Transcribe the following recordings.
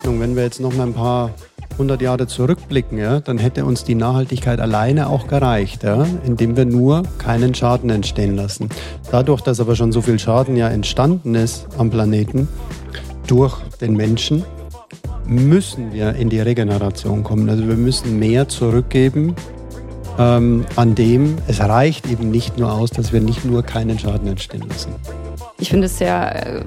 Wenn wir jetzt noch mal ein paar 100 Jahre zurückblicken, ja, dann hätte uns die Nachhaltigkeit alleine auch gereicht, ja, indem wir nur keinen Schaden entstehen lassen. Dadurch, dass aber schon so viel Schaden ja entstanden ist am Planeten durch den Menschen, müssen wir in die Regeneration kommen. Also wir müssen mehr zurückgeben, an dem es reicht eben nicht nur aus, dass wir nicht nur keinen Schaden entstehen lassen. Ich finde es sehr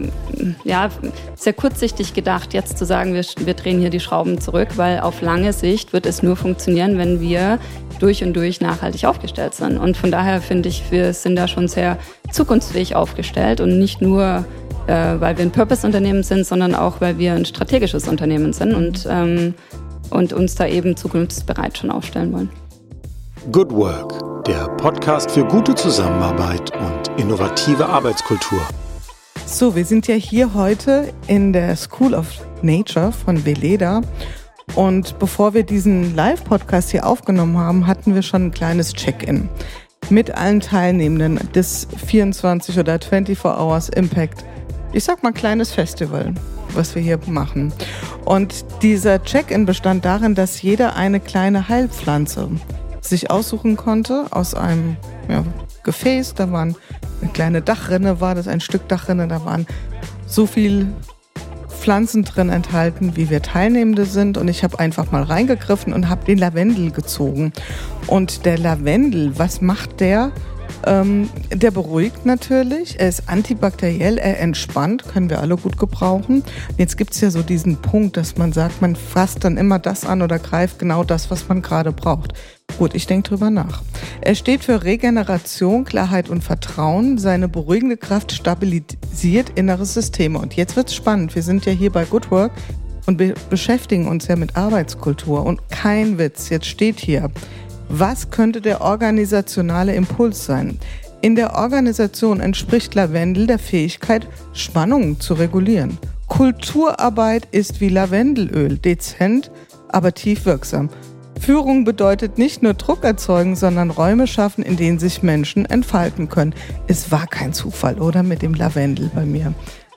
kurzsichtig gedacht, jetzt zu sagen, wir drehen hier die Schrauben zurück, weil auf lange Sicht wird es nur funktionieren, wenn wir durch und durch nachhaltig aufgestellt sind. Und von daher finde ich, wir sind da schon sehr zukunftsfähig aufgestellt und nicht nur, weil wir ein Purpose-Unternehmen sind, sondern auch, weil wir ein strategisches Unternehmen sind und uns da eben zukunftsbereit schon aufstellen wollen. Good Work, der Podcast für gute Zusammenarbeit und innovative Arbeitskultur. So, wir sind ja hier heute in der School of Nature von Veleda. Und bevor wir diesen Live-Podcast hier aufgenommen haben, hatten wir schon ein kleines Check-in mit allen Teilnehmenden des 24 oder 24 Hours Impact. Ich sag mal kleines Festival, was wir hier machen. Und dieser Check-in bestand darin, dass jeder eine kleine Heilpflanze sich aussuchen konnte aus einem Gefäß. Da waren eine kleine Dachrinne, war das ein Stück Dachrinne, da waren so viel Pflanzen drin enthalten, wie wir Teilnehmende sind. Und ich habe einfach mal reingegriffen und habe den Lavendel gezogen. Und der Lavendel, was macht der? Der beruhigt natürlich, er ist antibakteriell, er entspannt, können wir alle gut gebrauchen. Jetzt gibt es ja so diesen Punkt, dass man sagt, man fasst dann immer das an oder greift genau das, was man gerade braucht. Gut, ich denke drüber nach. Er steht für Regeneration, Klarheit und Vertrauen. Seine beruhigende Kraft stabilisiert innere Systeme. Und jetzt wird's spannend. Wir sind ja hier bei Good Work und beschäftigen uns ja mit Arbeitskultur. Und kein Witz, jetzt steht hier: Was könnte der organisationale Impuls sein? In der Organisation entspricht Lavendel der Fähigkeit, Spannungen zu regulieren. Kulturarbeit ist wie Lavendelöl, dezent, aber tief wirksam. Führung bedeutet nicht nur Druck erzeugen, sondern Räume schaffen, in denen sich Menschen entfalten können. Es war kein Zufall, oder? Mit dem Lavendel bei mir.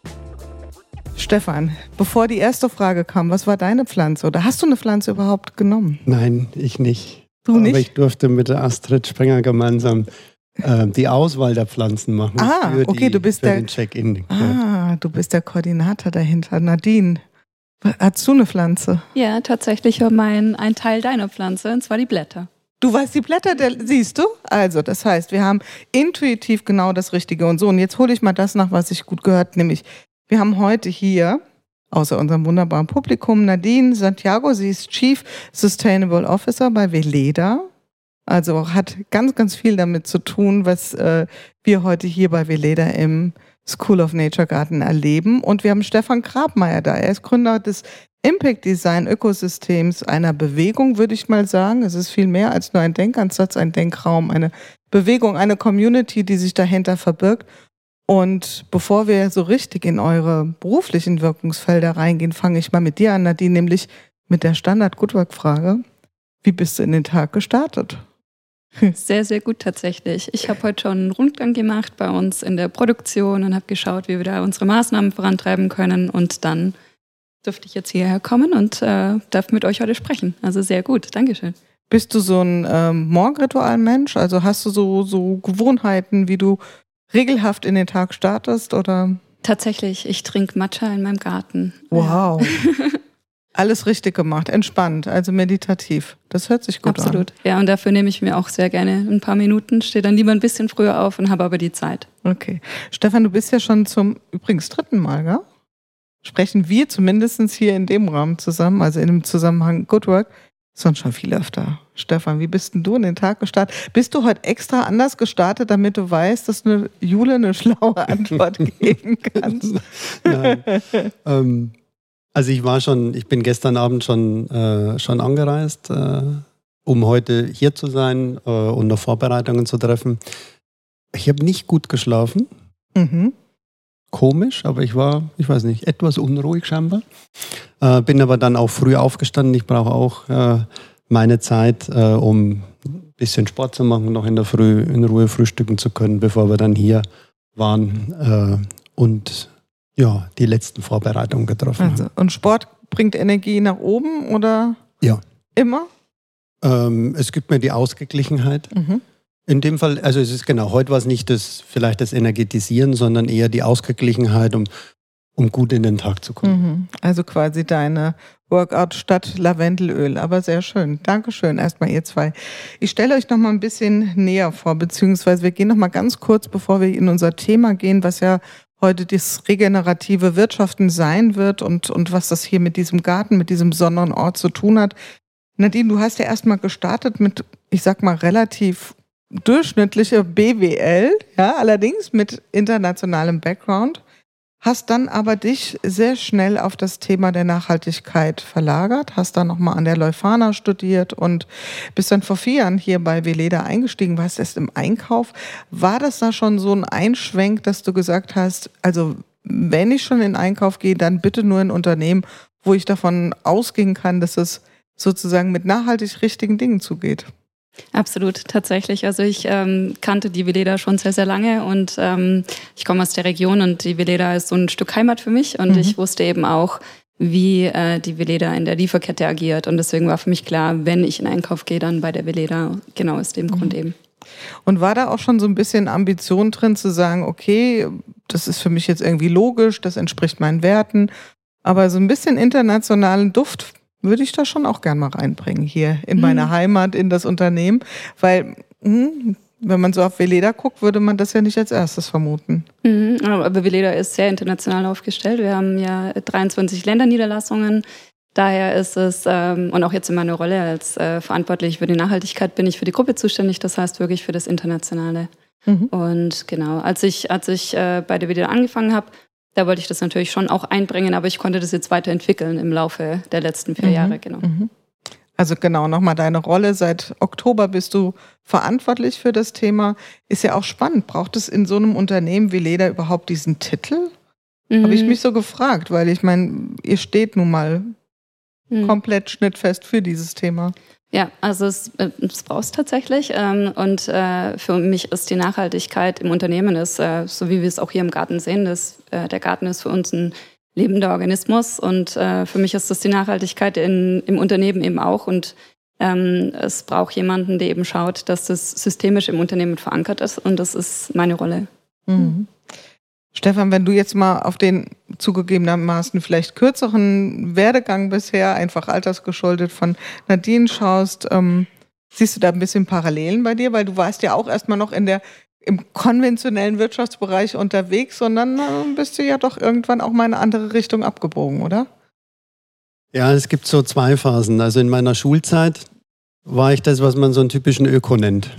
Stefan, bevor die erste Frage kam, was war deine Pflanze? Oder hast du eine Pflanze überhaupt genommen? Nein, ich nicht. Du nicht? Aber ich durfte mit der Astrid Sprenger gemeinsam die Auswahl der Pflanzen machen. Du bist der den Check-in. Du bist der Koordinator dahinter. Nadine, hast du eine Pflanze? Ja, tatsächlich war ein Teil deiner Pflanze, und zwar die Blätter. Du weißt die Blätter, siehst du? Also, das heißt, wir haben intuitiv genau das Richtige und so. Und jetzt hole ich mal das nach, was ich gut gehört, nämlich wir haben heute hier, außer unserem wunderbaren Publikum, Nadine Santiago. Sie ist Chief Sustainable Officer bei Veleda. Also hat ganz, ganz viel damit zu tun, was wir heute hier bei Veleda im School of Nature Garden erleben. Und wir haben Stefan Grabmeier da. Er ist Gründer des Impact Design Ökosystems, einer Bewegung, würde ich mal sagen. Es ist viel mehr als nur ein Denkansatz, ein Denkraum, eine Bewegung, eine Community, die sich dahinter verbirgt. Und bevor wir so richtig in eure beruflichen Wirkungsfelder reingehen, fange ich mal mit dir an, Nadine, nämlich mit der Standard-Good-Work-Frage. Wie bist du in den Tag gestartet? Sehr, sehr gut tatsächlich. Ich habe heute schon einen Rundgang gemacht bei uns in der Produktion und habe geschaut, wie wir da unsere Maßnahmen vorantreiben können. Und dann durfte ich jetzt hierher kommen und darf mit euch heute sprechen. Also sehr gut, Dankeschön. Bist du so ein Morgenritual-Mensch? Also hast du so Gewohnheiten, wie du regelhaft in den Tag startest, oder? Tatsächlich, ich trinke Matcha in meinem Garten. Wow. Alles richtig gemacht, entspannt, also meditativ. Das hört sich gut an. Absolut. Ja, und dafür nehme ich mir auch sehr gerne ein paar Minuten, stehe dann lieber ein bisschen früher auf und habe aber die Zeit. Okay. Stefan, du bist ja schon zum übrigens 3. Mal, gell? Sprechen wir zumindest hier in dem Rahmen zusammen, also in dem Zusammenhang Good Work, sonst schon viel öfter. Stefan, wie bist denn du in den Tag gestartet? Bist du heute extra anders gestartet, damit du weißt, dass Jule eine schlaue Antwort geben kannst? Nein. Also ich bin gestern Abend schon angereist, um heute hier zu sein und noch Vorbereitungen zu treffen. Ich habe nicht gut geschlafen. Mhm. Komisch, aber ich war, etwas unruhig scheinbar. Bin aber dann auch früh aufgestanden. Ich brauche auch meine Zeit, um ein bisschen Sport zu machen, noch in der Früh in Ruhe frühstücken zu können, bevor wir dann hier waren und die letzten Vorbereitungen getroffen haben. Und Sport bringt Energie nach oben oder Ja. immer? Es gibt mir die Ausgeglichenheit. In dem Fall, also es ist genau, heute war es nicht vielleicht das Energetisieren, sondern eher die Ausgeglichenheit, um gut in den Tag zu kommen. Also quasi deine Workout statt Lavendelöl, aber sehr schön. Dankeschön erstmal ihr zwei. Ich stelle euch noch mal ein bisschen näher vor, beziehungsweise wir gehen noch mal ganz kurz, bevor wir in unser Thema gehen, was ja heute das regenerative Wirtschaften sein wird und was das hier mit diesem Garten, mit diesem besonderen Ort zu tun hat. Nadine, du hast ja erstmal gestartet mit, ich sag mal, relativ durchschnittlicher BWL, ja, allerdings mit internationalem Background. Hast dann aber dich sehr schnell auf das Thema der Nachhaltigkeit verlagert, hast dann nochmal an der Leuphana studiert und bist dann vor 4 Jahren hier bei Weleda eingestiegen, warst erst im Einkauf. War das da schon so ein Einschwenk, dass du gesagt hast, also wenn ich schon in den Einkauf gehe, dann bitte nur in Unternehmen, wo ich davon ausgehen kann, dass es sozusagen mit nachhaltig richtigen Dingen zugeht? Absolut, tatsächlich. Also ich kannte die Weleda schon sehr, sehr lange und ich komme aus der Region und die Weleda ist so ein Stück Heimat für mich und ich wusste eben auch, wie die Weleda in der Lieferkette agiert und deswegen war für mich klar, wenn ich in Einkauf gehe, dann bei der Weleda, genau aus dem Grund eben. Und war da auch schon so ein bisschen Ambition drin zu sagen, okay, das ist für mich jetzt irgendwie logisch, das entspricht meinen Werten, aber so ein bisschen internationalen Duft würde ich da schon auch gern mal reinbringen hier in meine Heimat, in das Unternehmen. Weil, wenn man so auf Weleda guckt, würde man das ja nicht als erstes vermuten. Aber Weleda ist sehr international aufgestellt. Wir haben ja 23 Länderniederlassungen. Daher ist es, und auch jetzt in meiner Rolle als verantwortlich für die Nachhaltigkeit bin ich für die Gruppe zuständig. Das heißt wirklich für das Internationale. Und genau, als ich bei der Weleda angefangen habe, da wollte ich das natürlich schon auch einbringen, aber ich konnte das jetzt weiterentwickeln im Laufe der letzten 4 Jahre, genau. Also genau, nochmal deine Rolle. Seit Oktober bist du verantwortlich für das Thema. Ist ja auch spannend. Braucht es in so einem Unternehmen wie Weleda überhaupt diesen Titel? Habe ich mich so gefragt, weil ich meine, ihr steht nun mal komplett schnittfest für dieses Thema. Ja, also es braucht es tatsächlich und für mich ist die Nachhaltigkeit im Unternehmen so wie wir es auch hier im Garten sehen, der Garten ist für uns ein lebender Organismus und für mich ist das die Nachhaltigkeit im Unternehmen eben auch und es braucht jemanden, der eben schaut, dass das systemisch im Unternehmen verankert ist und das ist meine Rolle. Stefan, wenn du jetzt mal auf den zugegebenermaßen vielleicht kürzeren Werdegang bisher, einfach altersgeschuldet von Nadine schaust, siehst du da ein bisschen Parallelen bei dir? Weil du warst ja auch erstmal noch im konventionellen Wirtschaftsbereich unterwegs und dann bist du ja doch irgendwann auch mal in eine andere Richtung abgebogen, oder? Ja, es gibt so 2 Phasen. Also in meiner Schulzeit war ich das, was man so einen typischen Öko nennt.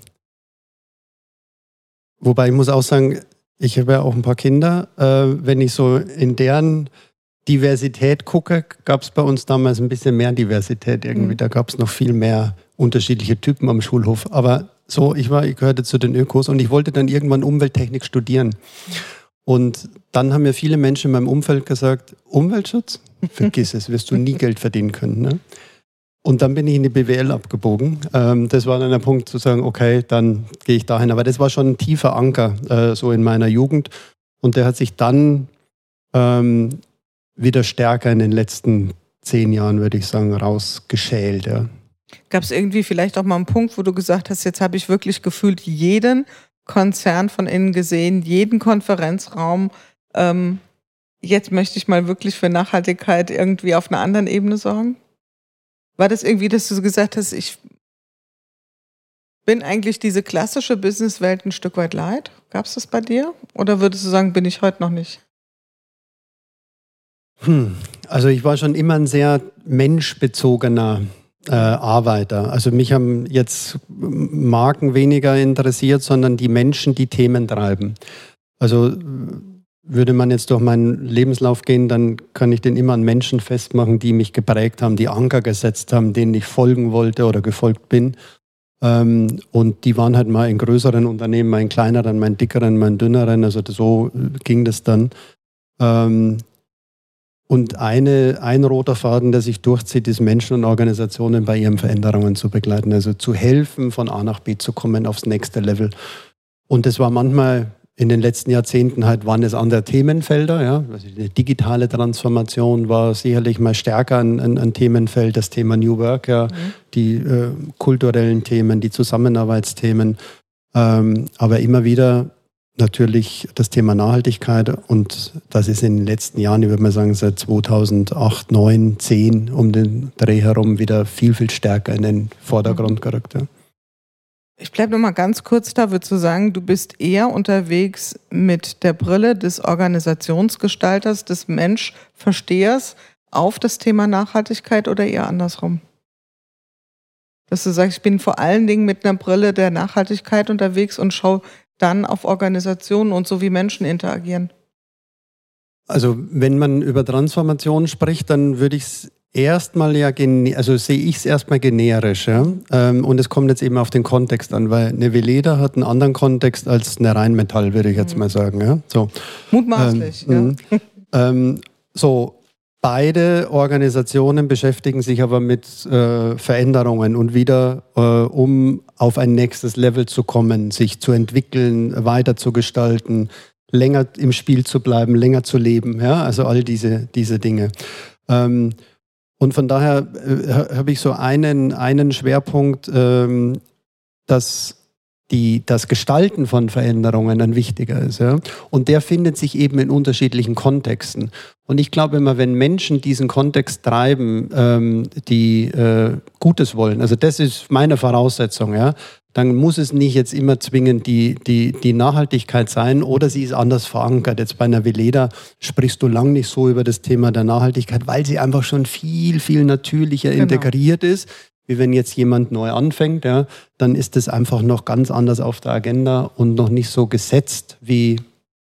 Wobei ich muss auch sagen, ich habe ja auch ein paar Kinder. Wenn ich so in deren Diversität gucke, gab es bei uns damals ein bisschen mehr Diversität irgendwie. Da gab es noch viel mehr unterschiedliche Typen am Schulhof. Aber so, ich gehörte zu den Ökos und ich wollte dann irgendwann Umwelttechnik studieren. Und dann haben mir viele Menschen in meinem Umfeld gesagt, Umweltschutz? Vergiss es, wirst du nie Geld verdienen können. Ne? Und dann bin ich in die BWL abgebogen. Das war dann der Punkt zu sagen, okay, dann gehe ich dahin. Aber das war schon ein tiefer Anker so in meiner Jugend. Und der hat sich dann wieder stärker in den letzten 10 Jahren, würde ich sagen, rausgeschält. Ja. Gab es irgendwie vielleicht auch mal einen Punkt, wo du gesagt hast, jetzt habe ich wirklich gefühlt jeden Konzern von innen gesehen, jeden Konferenzraum. Jetzt möchte ich mal wirklich für Nachhaltigkeit irgendwie auf einer anderen Ebene sorgen? War das irgendwie, dass du gesagt hast, ich bin eigentlich diese klassische Businesswelt ein Stück weit leid? Gab es das bei dir? Oder würdest du sagen, bin ich heute noch nicht? Also ich war schon immer ein sehr menschbezogener Arbeiter. Also mich haben jetzt Marken weniger interessiert, sondern die Menschen, die Themen treiben. Also würde man jetzt durch meinen Lebenslauf gehen, dann kann ich den immer an Menschen festmachen, die mich geprägt haben, die Anker gesetzt haben, denen ich folgen wollte oder gefolgt bin. Und die waren halt mal in größeren Unternehmen, mal in kleineren, mal in dickeren, mal in dünneren. Also so ging das dann. Und ein roter Faden, der sich durchzieht, ist Menschen und Organisationen bei ihren Veränderungen zu begleiten. Also zu helfen, von A nach B zu kommen, aufs nächste Level. Und das war manchmal in den letzten Jahrzehnten halt waren es andere Themenfelder. Ja. Also die digitale Transformation war sicherlich mal stärker ein Themenfeld, das Thema New Work, ja, die kulturellen Themen, die Zusammenarbeitsthemen, aber immer wieder natürlich das Thema Nachhaltigkeit, und das ist in den letzten Jahren, ich würde mal sagen seit 2008, 9, 10 um den Dreh herum wieder viel, viel stärker in den Vordergrund gerückt. Ja. Ich bleibe noch mal ganz kurz da, würdest du sagen, du bist eher unterwegs mit der Brille des Organisationsgestalters, des Menschverstehers auf das Thema Nachhaltigkeit oder eher andersrum? Dass du sagst, ich bin vor allen Dingen mit einer Brille der Nachhaltigkeit unterwegs und schaue dann auf Organisationen und so, wie Menschen interagieren. Also wenn man über Transformation spricht, dann würde ich es erstmal sehe ich es erstmal generisch. Ja? Und es kommt jetzt eben auf den Kontext an, weil eine Veleda hat einen anderen Kontext als eine Rheinmetall, würde ich jetzt mal sagen. Ja? So. Mutmaßlich, So, beide Organisationen beschäftigen sich aber mit Veränderungen und wieder, um auf ein nächstes Level zu kommen, sich zu entwickeln, weiter zu gestalten, länger im Spiel zu bleiben, länger zu leben. Ja? Also all diese Dinge. Und von daher habe ich so einen Schwerpunkt, dass das Gestalten von Veränderungen dann wichtiger ist. Ja? Und der findet sich eben in unterschiedlichen Kontexten. Und ich glaube immer, wenn Menschen diesen Kontext treiben, die Gutes wollen, also das ist meine Voraussetzung, ja, dann muss es nicht jetzt immer zwingend die Nachhaltigkeit sein, oder sie ist anders verankert. Jetzt bei einer Veleda sprichst du lang nicht so über das Thema der Nachhaltigkeit, weil sie einfach schon viel, viel natürlicher integriert ist, wie wenn jetzt jemand neu anfängt. Ja, dann ist es einfach noch ganz anders auf der Agenda und noch nicht so gesetzt wie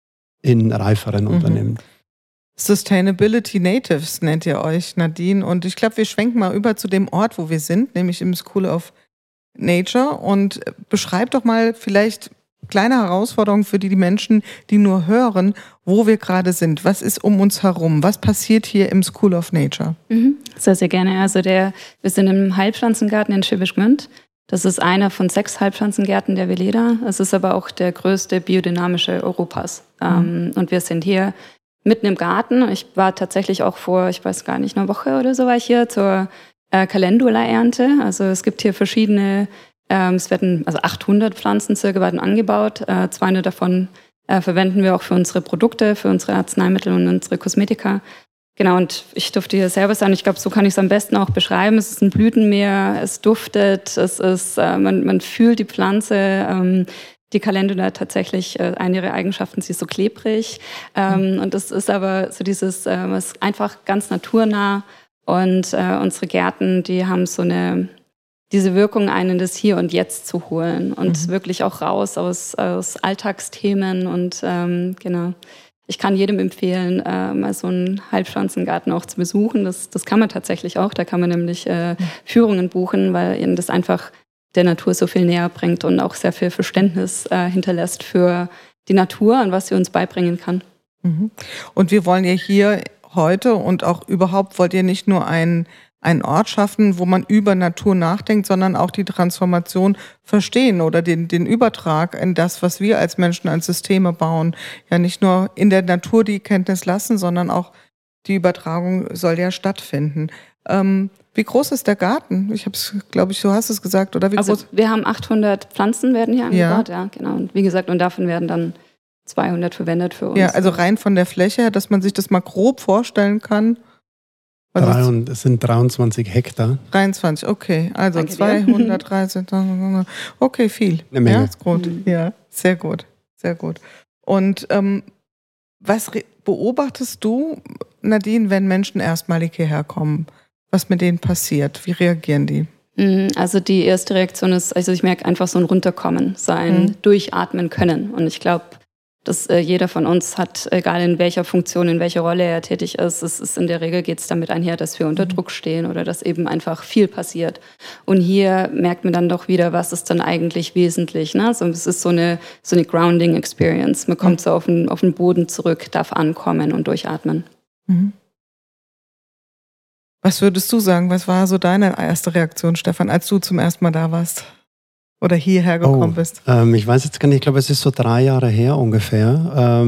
in reiferen Unternehmen. Sustainability Natives nennt ihr euch, Nadine. Und ich glaube, wir schwenken mal über zu dem Ort, wo wir sind, nämlich im School of Nature, und beschreib doch mal vielleicht kleine Herausforderungen für die Menschen, die nur hören, wo wir gerade sind. Was ist um uns herum? Was passiert hier im School of Nature? Sehr, sehr gerne. Also wir sind im Heilpflanzengarten in Schwäbisch Gmünd. Das ist einer von 6 Heilpflanzengärten der Veleda. Es ist aber auch der größte biodynamische Europas. Und wir sind hier mitten im Garten. Ich war tatsächlich auch vor, ich weiß gar nicht, einer Woche oder so war ich hier zur Calendula-Ernte. Also es gibt hier verschiedene, es werden 800 Pflanzen circa werden angebaut. 200 davon verwenden wir auch für unsere Produkte, für unsere Arzneimittel und unsere Kosmetika. Genau, und ich durfte hier selber sein. Ich glaube, so kann ich es am besten auch beschreiben. Es ist ein Blütenmeer, es duftet, es ist, man fühlt die Pflanze. Die Calendula tatsächlich, eine ihrer Eigenschaften, sie ist so klebrig. Und es ist aber so dieses, es ist einfach ganz naturnah. Und unsere Gärten, die haben so diese Wirkung, einen das Hier und Jetzt zu holen und wirklich auch raus aus Alltagsthemen. Und genau, ich kann jedem empfehlen, mal so einen Heilpflanzengarten auch zu besuchen. Das kann man tatsächlich auch. Da kann man nämlich Führungen buchen, weil ihnen das einfach der Natur so viel näher bringt und auch sehr viel Verständnis hinterlässt für die Natur und was sie uns beibringen kann. Und wir wollen ja hier heute und auch überhaupt, wollt ihr nicht nur einen Ort schaffen, wo man über Natur nachdenkt, sondern auch die Transformation verstehen oder den Übertrag in das, was wir als Menschen an Systeme bauen. Ja, nicht nur in der Natur die Kenntnis lassen, sondern auch die Übertragung soll ja stattfinden. Wie groß ist der Garten? Ich habe es, glaube ich, so hast du es gesagt, oder? Wie groß? Wir haben 800 Pflanzen werden hier angebaut, ja genau. Und wie gesagt, und davon werden dann 200 verwendet für uns. Ja, also rein von der Fläche her, dass man sich das mal grob vorstellen kann. Es sind 23 Hektar. 23, okay. Also 230. Okay, viel. Eine Menge. Ja, ist gut. Ja, sehr gut. Sehr gut. Und was beobachtest du, Nadine, wenn Menschen erstmalig hierher kommen? Was mit denen passiert? Wie reagieren die? Also die erste Reaktion ist, also ich merke einfach so ein Runterkommen, so ein Durchatmen können. Und ich glaube, dass jeder von uns hat, egal in welcher Funktion, in welcher Rolle er tätig ist, es ist in der Regel geht es damit einher, dass wir unter Druck stehen oder dass eben einfach viel passiert. Und hier merkt man dann doch wieder, was ist dann eigentlich wesentlich. Ne? Also es ist so eine Grounding Experience. Man kommt so auf den Boden zurück, darf ankommen und durchatmen. Was würdest du sagen? Was war so deine erste Reaktion, Stefan, als du zum ersten Mal da warst? oder hierher gekommen bist? Ich weiß jetzt gar nicht, ich glaube, es ist so 3 Jahre her ungefähr,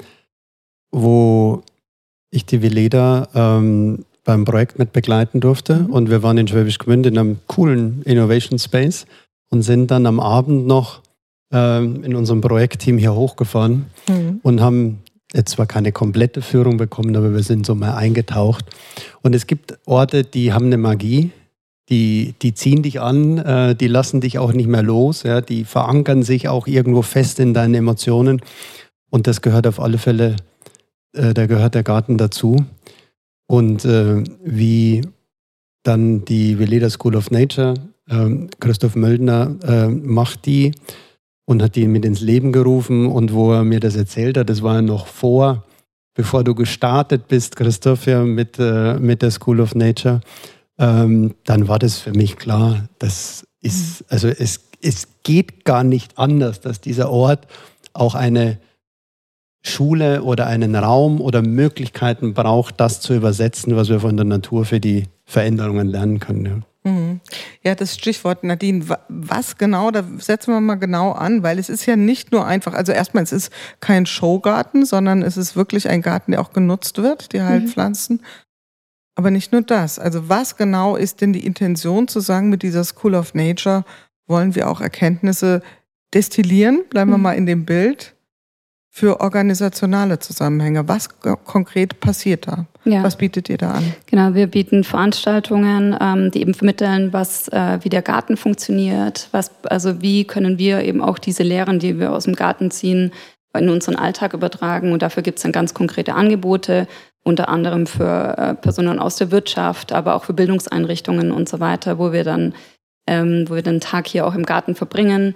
wo ich die Veleda beim Projekt mit begleiten durfte. Und wir waren in Schwäbisch Gmünd in einem coolen Innovation Space und sind dann am Abend noch in unserem Projektteam hier hochgefahren und haben jetzt zwar keine komplette Führung bekommen, aber wir sind so mal eingetaucht. Und es gibt Orte, die haben eine Magie, die ziehen dich an, die lassen dich auch nicht mehr los, ja, die verankern sich auch irgendwo fest in deinen Emotionen. Und das gehört auf alle Fälle, da gehört der Garten dazu. Und wie dann die Veleda School of Nature, Christoph Möldner macht die und hat die mit ins Leben gerufen. Und wo er mir das erzählt hat, das war noch bevor du gestartet bist, Christoph, ja, mit der School of Nature, dann war das für mich klar, das ist, also es geht gar nicht anders, dass dieser Ort auch eine Schule oder einen Raum oder Möglichkeiten braucht, das zu übersetzen, was wir von der Natur für die Veränderungen lernen können. Ja. Ja, das Stichwort, Nadine, was genau, da setzen wir mal genau an, weil es ist ja nicht nur einfach, also erstmal, es ist kein Showgarten, sondern es ist wirklich ein Garten, der auch genutzt wird, die Heilpflanzen. Aber nicht nur das. Also was genau ist denn die Intention zu sagen, mit dieser School of Nature wollen wir auch Erkenntnisse destillieren, bleiben wir mal in dem Bild, für organisationale Zusammenhänge. Was konkret passiert da? Ja. Was bietet ihr da an? Genau, wir bieten Veranstaltungen, die eben vermitteln, wie der Garten funktioniert, also wie können wir eben auch diese Lehren, die wir aus dem Garten ziehen, in unseren Alltag übertragen. Und dafür gibt es dann ganz konkrete Angebote, unter anderem für Personen aus der Wirtschaft, aber auch für Bildungseinrichtungen und so weiter, wo wir dann einen Tag hier auch im Garten verbringen,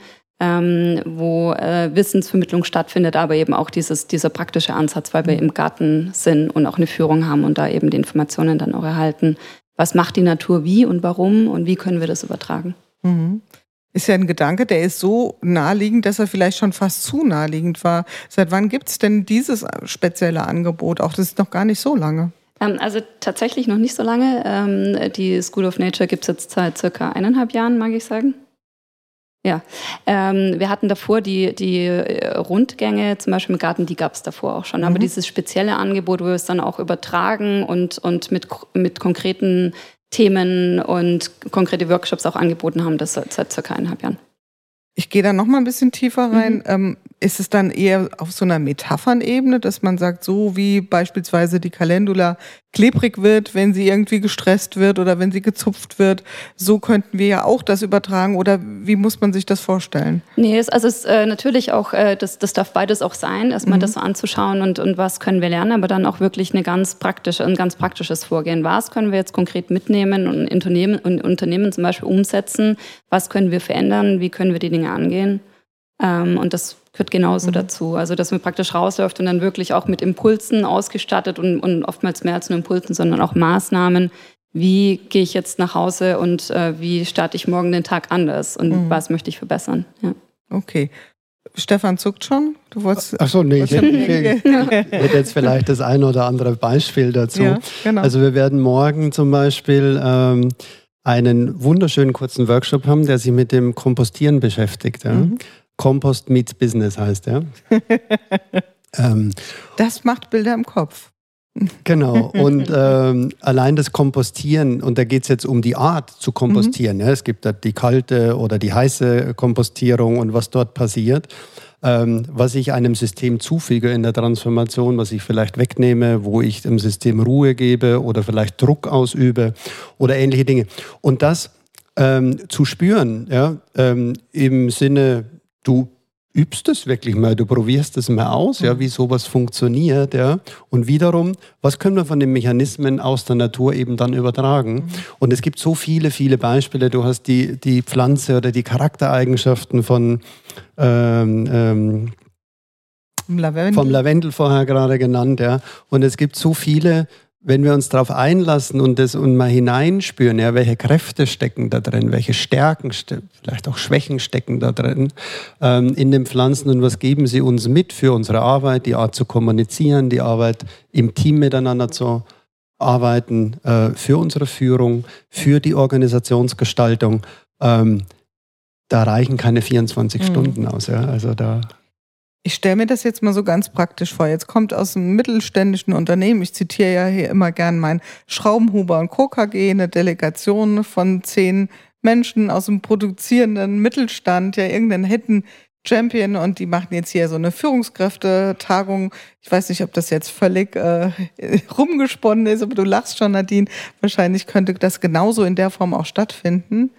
wo Wissensvermittlung stattfindet, aber eben auch dieser praktische Ansatz, weil wir im Garten sind und auch eine Führung haben und da eben die Informationen dann auch erhalten. Was macht die Natur wie und warum und wie können wir das übertragen? Ist ja ein Gedanke, der ist so naheliegend, dass er vielleicht schon fast zu naheliegend war. Seit wann gibt es denn dieses spezielle Angebot? Auch das ist noch gar nicht so lange. Also tatsächlich noch nicht so lange. Die School of Nature gibt es jetzt seit circa 1,5 Jahren, mag ich sagen. Ja, wir hatten davor die Rundgänge, zum Beispiel im Garten, die gab es davor auch schon. Aber dieses spezielle Angebot, wo wir es dann auch übertragen und mit konkreten Themen und konkrete Workshops auch angeboten haben, das seit ca. 1,5 Jahren. Ich gehe da noch mal ein bisschen tiefer rein. Ist es dann eher auf so einer Metaphernebene, dass man sagt, so wie beispielsweise die Calendula klebrig wird, wenn sie irgendwie gestresst wird oder wenn sie gezupft wird, so könnten wir ja auch das übertragen, oder wie muss man sich das vorstellen? Nee, es ist natürlich auch, das darf beides auch sein, erstmal das so anzuschauen und was können wir lernen, aber dann auch wirklich ein ganz praktisches Vorgehen. Was können wir jetzt konkret mitnehmen und Unternehmen zum Beispiel umsetzen? Was können wir verändern? Wie können wir die Dinge angehen? Und das gehört genauso dazu. Also, dass man praktisch rausläuft und dann wirklich auch mit Impulsen ausgestattet und oftmals mehr als nur Impulsen, sondern auch Maßnahmen. Wie gehe ich jetzt nach Hause und wie starte ich morgen den Tag anders und was möchte ich verbessern? Ja. Okay. Stefan zuckt schon. Du wolltest. Achso, nee, ich hätte jetzt vielleicht das ein oder andere Beispiel dazu. Ja, genau. Also wir werden morgen zum Beispiel einen wunderschönen kurzen Workshop haben, der sich mit dem Kompostieren beschäftigt. Ja? Compost meets Business heißt der. Das macht Bilder im Kopf. Genau, und allein das Kompostieren, und da geht es jetzt um die Art zu kompostieren. Ja? Es gibt da die kalte oder die heiße Kompostierung und was dort passiert. Was ich einem System zufüge in der Transformation, was ich vielleicht wegnehme, wo ich dem System Ruhe gebe oder vielleicht Druck ausübe oder ähnliche Dinge. Und das zu spüren, ja, im Sinne, du übst es wirklich mal, du probierst es mal aus, ja, wie sowas funktioniert. Ja. Und wiederum, was können wir von den Mechanismen aus der Natur eben dann übertragen? Und es gibt so viele, viele Beispiele. Du hast die Pflanze oder die Charaktereigenschaften vom Lavendel vorher gerade genannt. Ja. Und es gibt so viele, wenn wir uns darauf einlassen und mal hineinspüren, ja, welche Kräfte stecken da drin, welche Stärken, vielleicht auch Schwächen stecken da drin in den Pflanzen und was geben sie uns mit für unsere Arbeit, die Art zu kommunizieren, die Arbeit im Team miteinander zu arbeiten, für unsere Führung, für die Organisationsgestaltung. da reichen keine 24 Stunden aus. Ja? Also da. Ich stelle mir das jetzt mal so ganz praktisch vor. Jetzt kommt aus einem mittelständischen Unternehmen, ich zitiere ja hier immer gern mein Schraubenhuber & Co. KG, eine Delegation von 10 Menschen aus dem produzierenden Mittelstand, ja irgendeinen Hidden Champion, und die machen jetzt hier so eine Führungskräftetagung. Ich weiß nicht, ob das jetzt völlig rumgesponnen ist, aber du lachst schon, Nadine. Wahrscheinlich könnte das genauso in der Form auch stattfinden.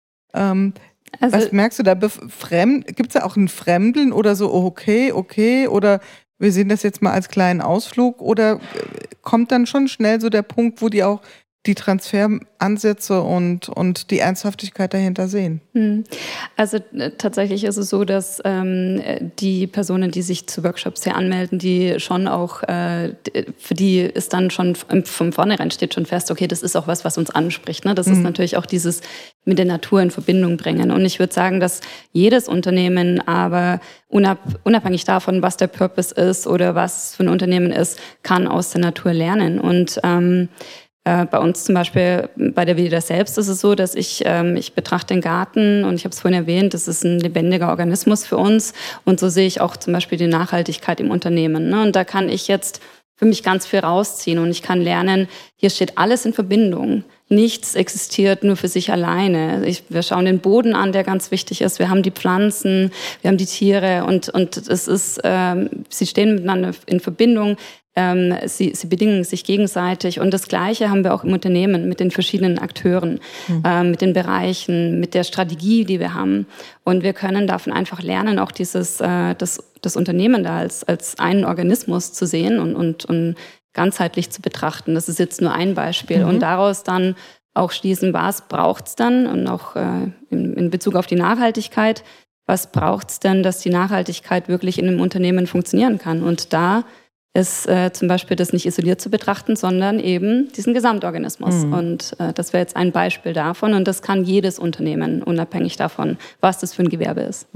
Was merkst du da? Gibt es da auch ein Fremdeln oder so, okay, oder wir sehen das jetzt mal als kleinen Ausflug, oder kommt dann schon schnell so der Punkt, wo die auch die Transferansätze und die Ernsthaftigkeit dahinter sehen? Also tatsächlich ist es so, dass die Personen, die sich zu Workshops hier anmelden, die schon auch, für die ist dann schon von vornherein steht schon fest, okay, das ist auch was uns anspricht. Ne? Das ist natürlich auch dieses mit der Natur in Verbindung bringen. Und ich würde sagen, dass jedes Unternehmen, aber unabhängig davon, was der Purpose ist oder was für ein Unternehmen ist, kann aus der Natur lernen. Und bei uns zum Beispiel, bei der Veleda selbst ist es so, dass ich betrachte den Garten, und ich habe es vorhin erwähnt, das ist ein lebendiger Organismus für uns, und so sehe ich auch zum Beispiel die Nachhaltigkeit im Unternehmen. Ne? Und da kann ich jetzt für mich ganz viel rausziehen, und ich kann lernen, hier steht alles in Verbindung. Nichts existiert nur für sich alleine. Wir schauen den Boden an, der ganz wichtig ist. Wir haben die Pflanzen, wir haben die Tiere, und es ist, sie stehen miteinander in Verbindung. Sie bedingen sich gegenseitig, und das Gleiche haben wir auch im Unternehmen mit den verschiedenen Akteuren, mit den Bereichen, mit der Strategie, die wir haben, und wir können davon einfach lernen, auch das Unternehmen da als einen Organismus zu sehen und ganzheitlich zu betrachten. Das ist jetzt nur ein Beispiel, und daraus dann auch schließen, was braucht's dann, und auch in Bezug auf die Nachhaltigkeit, was braucht's denn, dass die Nachhaltigkeit wirklich in einem Unternehmen funktionieren kann, und da ist zum Beispiel das nicht isoliert zu betrachten, sondern eben diesen Gesamtorganismus. Und das wäre jetzt ein Beispiel davon. Und das kann jedes Unternehmen, unabhängig davon, was das für ein Gewerbe ist.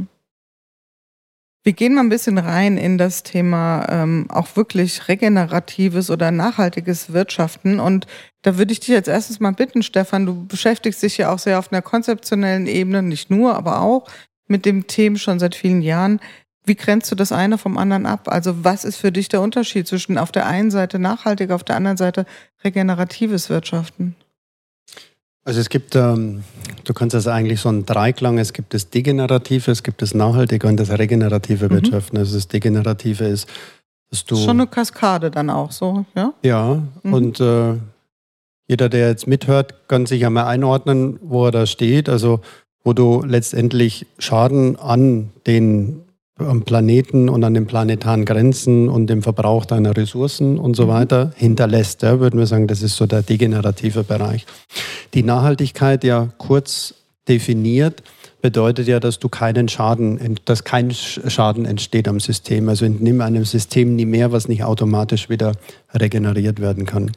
Wir gehen mal ein bisschen rein in das Thema auch wirklich regeneratives oder nachhaltiges Wirtschaften. Und da würde ich dich als erstes mal bitten, Stefan, du beschäftigst dich ja auch sehr auf einer konzeptionellen Ebene, nicht nur, aber auch mit dem Thema schon seit vielen Jahren. Wie grenzt du das eine vom anderen ab? Also was ist für dich der Unterschied zwischen auf der einen Seite nachhaltig, auf der anderen Seite regeneratives Wirtschaften? Also es gibt, du kannst das eigentlich so ein Dreiklang, es gibt das Degenerative, es gibt das Nachhaltige und das regenerative Wirtschaften. Also das Degenerative ist, dass du... Schon eine Kaskade dann auch so, ja? Ja, und jeder, der jetzt mithört, kann sich ja mal einordnen, wo er da steht. Also wo du letztendlich Schaden am Planeten und an den planetaren Grenzen und dem Verbrauch deiner Ressourcen und so weiter hinterlässt, ja, würden wir sagen, das ist so der degenerative Bereich. Die Nachhaltigkeit, ja kurz definiert, bedeutet ja, dass kein Schaden entsteht am System. Also nimm einem System nie mehr, was nicht automatisch wieder regeneriert werden kann.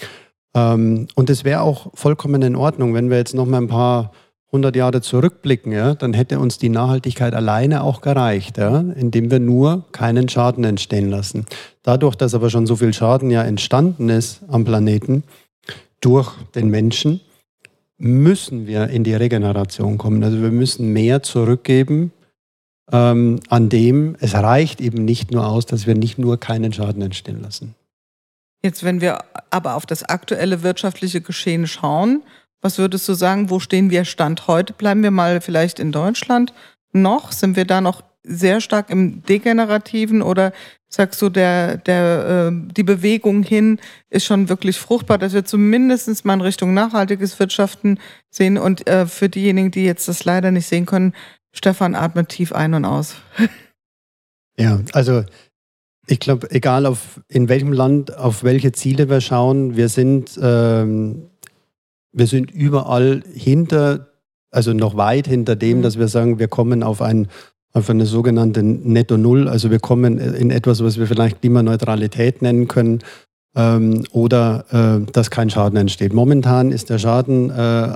Und es wäre auch vollkommen in Ordnung, wenn wir jetzt noch mal ein paar 100 Jahre zurückblicken, ja, dann hätte uns die Nachhaltigkeit alleine auch gereicht, ja, indem wir nur keinen Schaden entstehen lassen. Dadurch, dass aber schon so viel Schaden ja entstanden ist am Planeten durch den Menschen, müssen wir in die Regeneration kommen. Also wir müssen mehr zurückgeben, an dem es reicht eben nicht nur aus, dass wir nicht nur keinen Schaden entstehen lassen. Jetzt, wenn wir aber auf das aktuelle wirtschaftliche Geschehen schauen, was würdest du sagen, wo stehen wir Stand heute? Bleiben wir mal vielleicht in Deutschland noch? Sind wir da noch sehr stark im Degenerativen, oder sagst du, die Bewegung hin ist schon wirklich fruchtbar, dass wir zumindest mal in Richtung nachhaltiges Wirtschaften sehen? Und für diejenigen, die jetzt das leider nicht sehen können, Stefan atmet tief ein und aus. Ja, also ich glaube, egal in welchem Land, auf welche Ziele wir schauen, wir sind überall noch weit hinter dem, dass wir sagen, wir kommen auf eine sogenannte Netto Null. Also wir kommen in etwas, was wir vielleicht Klimaneutralität nennen können, oder dass kein Schaden entsteht. Momentan ist der Schaden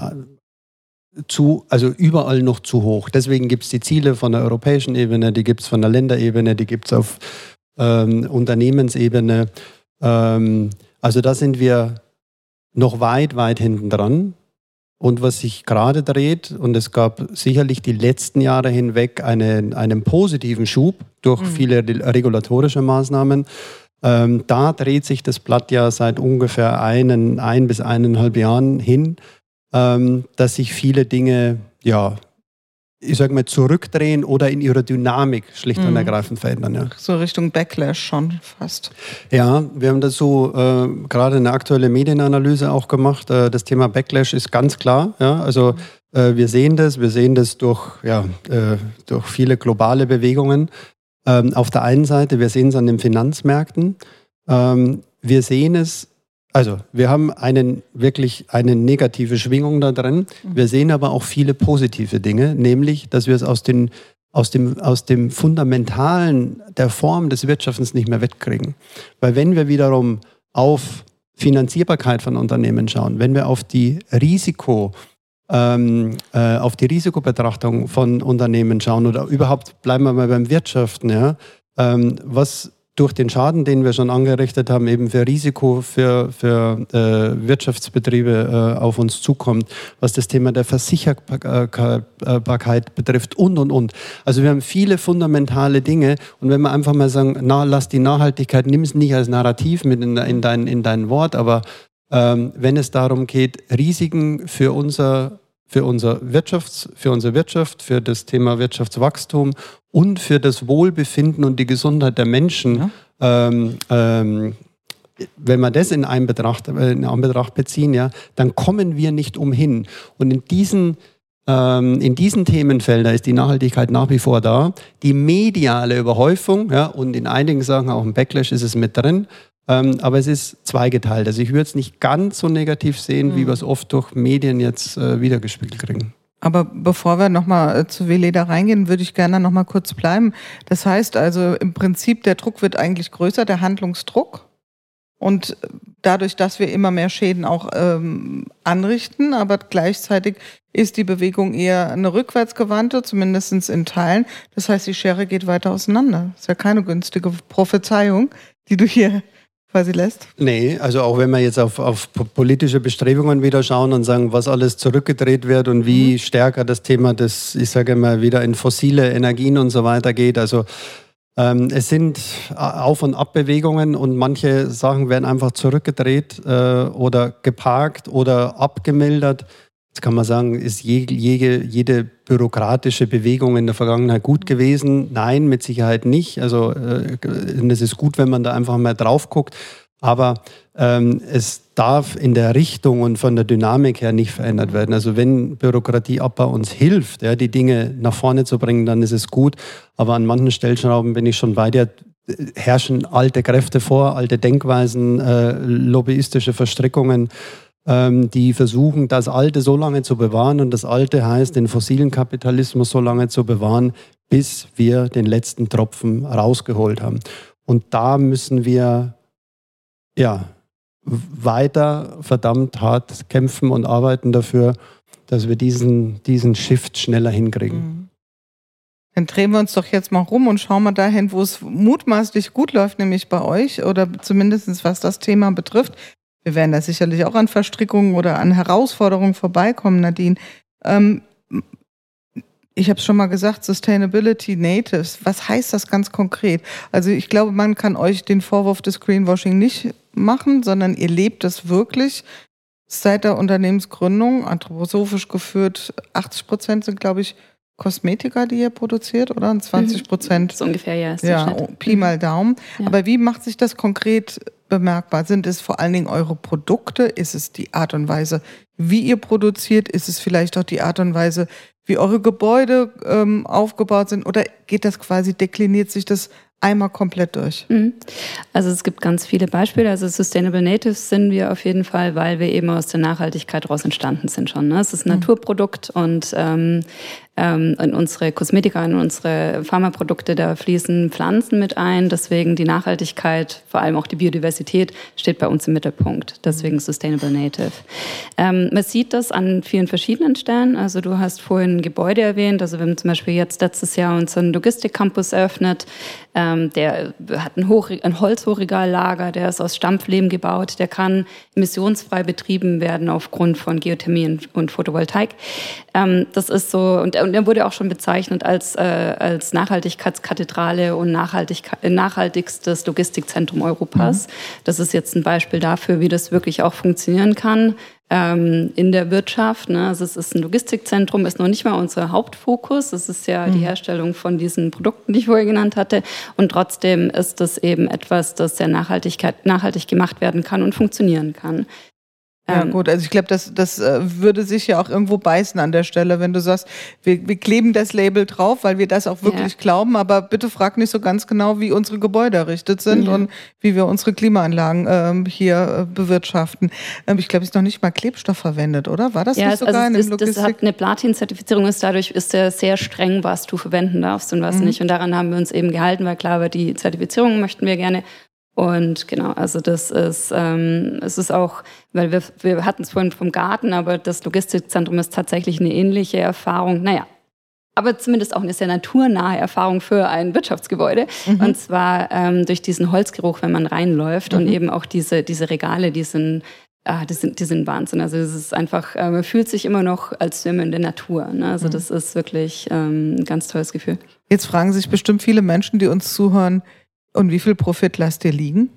überall noch zu hoch. Deswegen gibt es die Ziele von der europäischen Ebene, die gibt es von der Länderebene, die gibt es auf Unternehmensebene. Also da sind wir noch weit, weit hinten dran. und was sich gerade dreht, und es gab sicherlich die letzten Jahre hinweg einen positiven Schub durch viele regulatorische Maßnahmen. Da dreht sich das Blatt ja seit ungefähr 1 bis 1,5 Jahren hin, dass sich viele Dinge, ich sage mal, zurückdrehen oder in ihrer Dynamik schlicht und ergreifend verändern. Ja. So Richtung Backlash schon fast. Ja, wir haben dazu gerade eine aktuelle Medienanalyse auch gemacht. Das Thema Backlash ist ganz klar. Ja? Also wir sehen das durch viele globale Bewegungen. Auf der einen Seite, wir sehen es an den Finanzmärkten. Wir sehen es, also wir haben eine negative Schwingung da drin. Wir sehen aber auch viele positive Dinge, nämlich, dass wir es aus dem Fundamentalen der Form des Wirtschaftens nicht mehr wegkriegen. Weil wenn wir wiederum auf Finanzierbarkeit von Unternehmen schauen, wenn wir auf die Risikobetrachtung von Unternehmen schauen oder überhaupt bleiben wir mal beim Wirtschaften, was durch den Schaden, den wir schon angerichtet haben, eben für Risiko für Wirtschaftsbetriebe auf uns zukommt, was das Thema der Versicherbarkeit betrifft und. Also wir haben viele fundamentale Dinge, und wenn wir einfach mal sagen, lass die Nachhaltigkeit, nimm es nicht als Narrativ mit in dein Wort, aber wenn es darum geht, Risiken für unsere Wirtschaft, für das Thema Wirtschaftswachstum und für das Wohlbefinden und die Gesundheit der Menschen, wenn wir das in Anbetracht beziehen, dann kommen wir nicht umhin. Und in diesen Themenfeldern ist die Nachhaltigkeit nach wie vor da. Die mediale Überhäufung, und in einigen Sachen auch im Backlash ist es mit drin, aber es ist zweigeteilt. Also ich würde es nicht ganz so negativ sehen, wie wir es oft durch Medien jetzt wiedergespiegelt kriegen. Aber bevor wir nochmal zu Weleda reingehen, würde ich gerne nochmal kurz bleiben. Das heißt also im Prinzip, der Druck wird eigentlich größer, der Handlungsdruck. Und dadurch, dass wir immer mehr Schäden auch anrichten, aber gleichzeitig ist die Bewegung eher eine rückwärtsgewandte, zumindest in Teilen. Das heißt, die Schere geht weiter auseinander. Das ist ja keine günstige Prophezeiung, die du hier quasi lässt? Nee, also auch wenn wir jetzt auf politische Bestrebungen wieder schauen und sagen, was alles zurückgedreht wird und wie stärker das Thema des, ich sage mal, wieder in fossile Energien und so weiter geht. Also es sind Auf- und Abbewegungen, und manche Sachen werden einfach zurückgedreht oder geparkt oder abgemildert. Jetzt kann man sagen, ist jede bürokratische Bewegung in der Vergangenheit gut gewesen? Nein, mit Sicherheit nicht. Also es ist gut, wenn man da einfach mal drauf guckt. Aber es darf in der Richtung und von der Dynamik her nicht verändert werden. Also wenn Bürokratieabbau uns hilft, die Dinge nach vorne zu bringen, dann ist es gut. Aber an manchen Stellschrauben bin ich schon bei dir. Herrschen alte Kräfte vor, alte Denkweisen, lobbyistische Verstrickungen, die versuchen, das Alte so lange zu bewahren. Und das Alte heißt, den fossilen Kapitalismus so lange zu bewahren, bis wir den letzten Tropfen rausgeholt haben. Und da müssen wir weiter verdammt hart kämpfen und arbeiten dafür, dass wir diesen Shift schneller hinkriegen. Dann drehen wir uns doch jetzt mal rum und schauen mal dahin, wo es mutmaßlich gut läuft, nämlich bei euch, oder zumindest was das Thema betrifft. Wir werden da sicherlich auch an Verstrickungen oder an Herausforderungen vorbeikommen, Nadine. Ich habe es schon mal gesagt, Sustainability Natives. Was heißt das ganz konkret? Also ich glaube, man kann euch den Vorwurf des Greenwashing nicht machen, sondern ihr lebt das wirklich. Seit der Unternehmensgründung, anthroposophisch geführt, 80% sind, glaube ich, Kosmetika, die ihr produziert, oder? Und 20%. So ungefähr, ja. Ist der Schnitt. Pi mal Daumen. Ja. Aber wie macht sich das konkret bemerkbar? Sind es vor allen Dingen eure Produkte? Ist es die Art und Weise, wie ihr produziert? Ist es vielleicht auch die Art und Weise, wie eure Gebäude aufgebaut sind? Oder dekliniert sich das einmal komplett durch? Also es gibt ganz viele Beispiele. Also Sustainable Natives sind wir auf jeden Fall, weil wir eben aus der Nachhaltigkeit raus entstanden sind schon. Ne? Es ist ein Naturprodukt, und in unsere Kosmetika, in unsere Pharmaprodukte, da fließen Pflanzen mit ein. Deswegen die Nachhaltigkeit, vor allem auch die Biodiversität, steht bei uns im Mittelpunkt. Deswegen Sustainable Native. Man sieht das an vielen verschiedenen Stellen. Also du hast vorhin ein Gebäude erwähnt. Also wir haben zum Beispiel jetzt letztes Jahr unseren Logistik-Campus eröffnet. Der hat ein Holzhochregallager, der ist aus Stampflehm gebaut. Der kann emissionsfrei betrieben werden aufgrund von Geothermie und Photovoltaik. Das ist so, und er wurde auch schon bezeichnet als Nachhaltigkeitskathedrale und nachhaltigstes Logistikzentrum Europas. Das ist jetzt ein Beispiel dafür, wie das wirklich auch funktionieren kann in der Wirtschaft. Ne? Also es ist ein Logistikzentrum, ist noch nicht mal unser Hauptfokus. Es ist ja die Herstellung von diesen Produkten, die ich vorher genannt hatte. Und trotzdem ist das eben etwas, das sehr nachhaltig gemacht werden kann und funktionieren kann. Ja gut, also ich glaube, das würde sich ja auch irgendwo beißen an der Stelle, wenn du sagst, wir kleben das Label drauf, weil wir das auch wirklich glauben, aber bitte frag nicht so ganz genau, wie unsere Gebäude errichtet sind und wie wir unsere Klimaanlagen hier bewirtschaften. Ich glaube, es ist noch nicht mal Klebstoff verwendet, oder? War das nicht sogar in der Logistik? Das hat eine Platin-Zertifizierung, dadurch ist sehr, sehr streng, was du verwenden darfst und was nicht. Und daran haben wir uns eben gehalten, weil klar, aber die Zertifizierung möchten wir gerne. Und genau, also das ist, es ist auch, weil wir hatten es vorhin vom Garten, aber das Logistikzentrum ist tatsächlich eine ähnliche Erfahrung. Naja, aber zumindest auch eine sehr naturnahe Erfahrung für ein Wirtschaftsgebäude. Und zwar durch diesen Holzgeruch, wenn man reinläuft und eben auch diese Regale, die sind Wahnsinn. Also es ist einfach, man fühlt sich immer noch, als wäre man in der Natur. Ne? Also das ist wirklich ein ganz tolles Gefühl. Jetzt fragen sich bestimmt viele Menschen, die uns zuhören, und wie viel Profit lasst ihr liegen?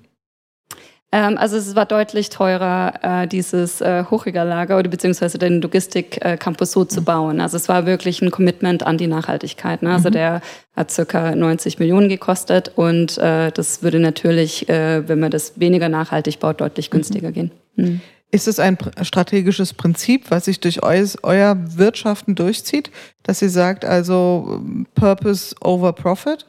Also es war deutlich teurer, dieses Hochregallager oder beziehungsweise den Logistik-Campus so zu bauen. Also es war wirklich ein Commitment an die Nachhaltigkeit. Ne? Also der hat ca. 90 Millionen gekostet und das würde natürlich, wenn man das weniger nachhaltig baut, deutlich günstiger gehen. Ist es ein strategisches Prinzip, was sich durch euer Wirtschaften durchzieht, dass ihr sagt, also Purpose over Profit?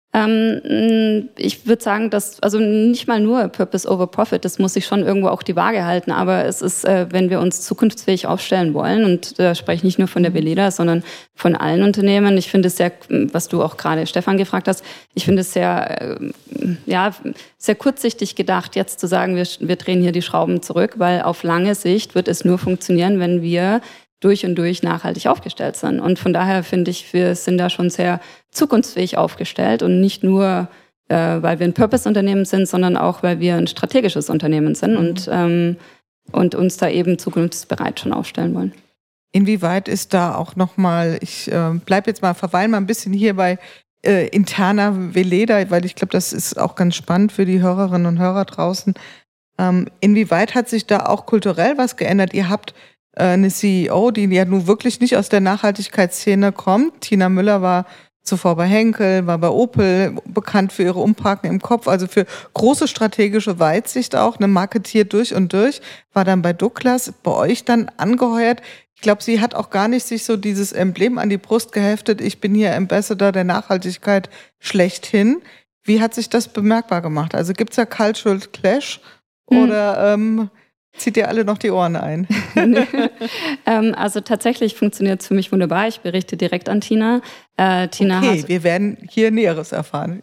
Ich würde sagen, dass, also nicht mal nur Purpose over Profit, das muss sich schon irgendwo auch die Waage halten, aber es ist, wenn wir uns zukunftsfähig aufstellen wollen, und da spreche ich nicht nur von der Veleda, sondern von allen Unternehmen. Ich finde es sehr, was du auch gerade Stefan gefragt hast, ich finde es sehr, sehr kurzsichtig gedacht, jetzt zu sagen, wir drehen hier die Schrauben zurück, weil auf lange Sicht wird es nur funktionieren, wenn wir durch und durch nachhaltig aufgestellt sind. Und von daher finde ich, wir sind da schon sehr zukunftsfähig aufgestellt und nicht nur, weil wir ein Purpose-Unternehmen sind, sondern auch, weil wir ein strategisches Unternehmen sind und uns da eben zukunftsbereit schon aufstellen wollen. Inwieweit ist da auch nochmal, ich verweile mal ein bisschen hier bei interner Veleda, weil ich glaube, das ist auch ganz spannend für die Hörerinnen und Hörer draußen. Inwieweit hat sich da auch kulturell was geändert? Ihr habt eine CEO, die ja nun wirklich nicht aus der Nachhaltigkeitsszene kommt. Tina Müller war zuvor bei Henkel, war bei Opel, bekannt für ihre Umparken im Kopf, also für große strategische Weitsicht auch, marketiert durch und durch, war dann bei Douglas, bei euch dann angeheuert. Ich glaube, sie hat auch gar nicht sich so dieses Emblem an die Brust geheftet, ich bin hier Ambassador der Nachhaltigkeit schlechthin. Wie hat sich das bemerkbar gemacht? Also gibt es da Cultural Clash oder zieht ihr alle noch die Ohren ein? Also tatsächlich funktioniert es für mich wunderbar. Ich berichte direkt an Tina. Wir werden hier Näheres erfahren.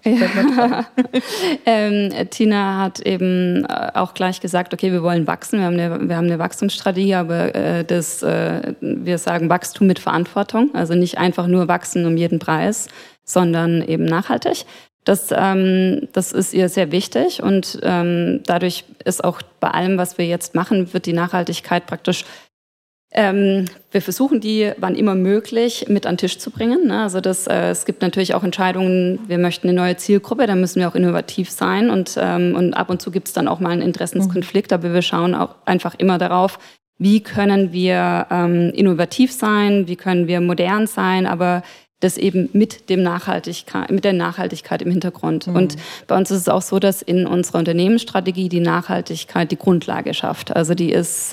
Tina hat eben auch gleich gesagt, okay, wir wollen wachsen. Wir haben eine Wachstumsstrategie, aber wir sagen Wachstum mit Verantwortung. Also nicht einfach nur wachsen um jeden Preis, sondern eben nachhaltig. Das ist ihr sehr wichtig und dadurch ist auch bei allem, was wir jetzt machen, wird die Nachhaltigkeit praktisch, wir versuchen die, wann immer möglich, mit an den Tisch zu bringen. Ne? Also es gibt natürlich auch Entscheidungen, wir möchten eine neue Zielgruppe, da müssen wir auch innovativ sein und ab und zu gibt es dann auch mal einen Interessenskonflikt, aber wir schauen auch einfach immer darauf, wie können wir innovativ sein, wie können wir modern sein, aber das eben mit der Nachhaltigkeit im Hintergrund. Und bei uns ist es auch so, dass in unserer Unternehmensstrategie die Nachhaltigkeit die Grundlage schafft. Also die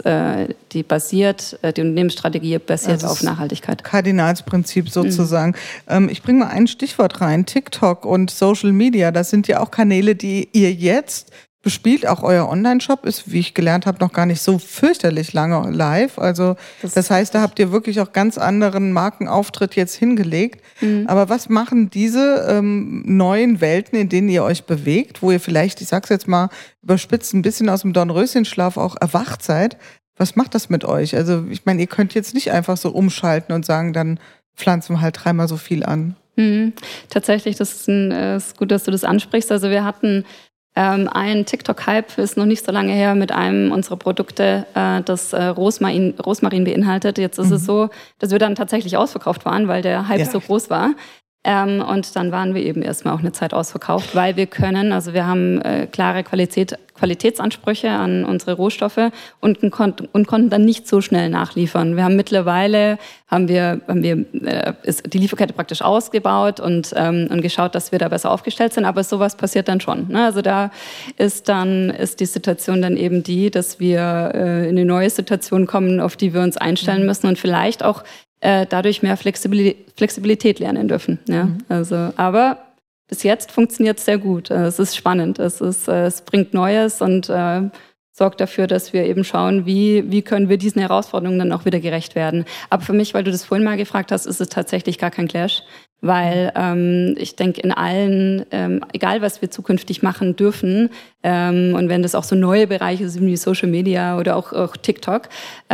Unternehmensstrategie basiert auf Nachhaltigkeit. Kardinalsprinzip sozusagen. Ich bringe mal ein Stichwort rein. TikTok und Social Media, das sind ja auch Kanäle, die ihr jetzt bespielt. Auch euer Online-Shop ist, wie ich gelernt habe, noch gar nicht so fürchterlich lange live. Also das heißt, da habt ihr wirklich auch ganz anderen Markenauftritt jetzt hingelegt. Aber was machen diese neuen Welten, in denen ihr euch bewegt, wo ihr vielleicht, ich sag's jetzt mal überspitzt, ein bisschen aus dem Dornröschenschlaf auch erwacht seid? Was macht das mit euch? Also ich meine, ihr könnt jetzt nicht einfach so umschalten und sagen, dann pflanzen wir halt 3-mal so viel an. Tatsächlich, das ist gut, dass du das ansprichst. Also wir hatten ein TikTok-Hype, ist noch nicht so lange her, mit einem unserer Produkte, das Rosmarin beinhaltet. Jetzt ist es so, dass wir dann tatsächlich ausverkauft waren, weil der Hype so groß war. Und dann waren wir eben erstmal auch eine Zeit ausverkauft, weil wir haben klare Qualitätsansprüche an unsere Rohstoffe und konnten dann nicht so schnell nachliefern. Wir haben mittlerweile ist die Lieferkette praktisch ausgebaut und geschaut, dass wir da besser aufgestellt sind, aber sowas passiert dann schon. Ne? Also da ist die Situation dann eben die, dass wir in eine neue Situation kommen, auf die wir uns einstellen müssen und vielleicht auch dadurch mehr Flexibilität lernen dürfen. Ja? Aber bis jetzt funktioniert es sehr gut. Es ist spannend. Es bringt Neues und sorgt dafür, dass wir eben schauen, wie können wir diesen Herausforderungen dann auch wieder gerecht werden. Aber für mich, weil du das vorhin mal gefragt hast, ist es tatsächlich gar kein Clash. Weil ich denke, in allen, egal was wir zukünftig machen dürfen, und wenn das auch so neue Bereiche sind wie Social Media oder auch TikTok,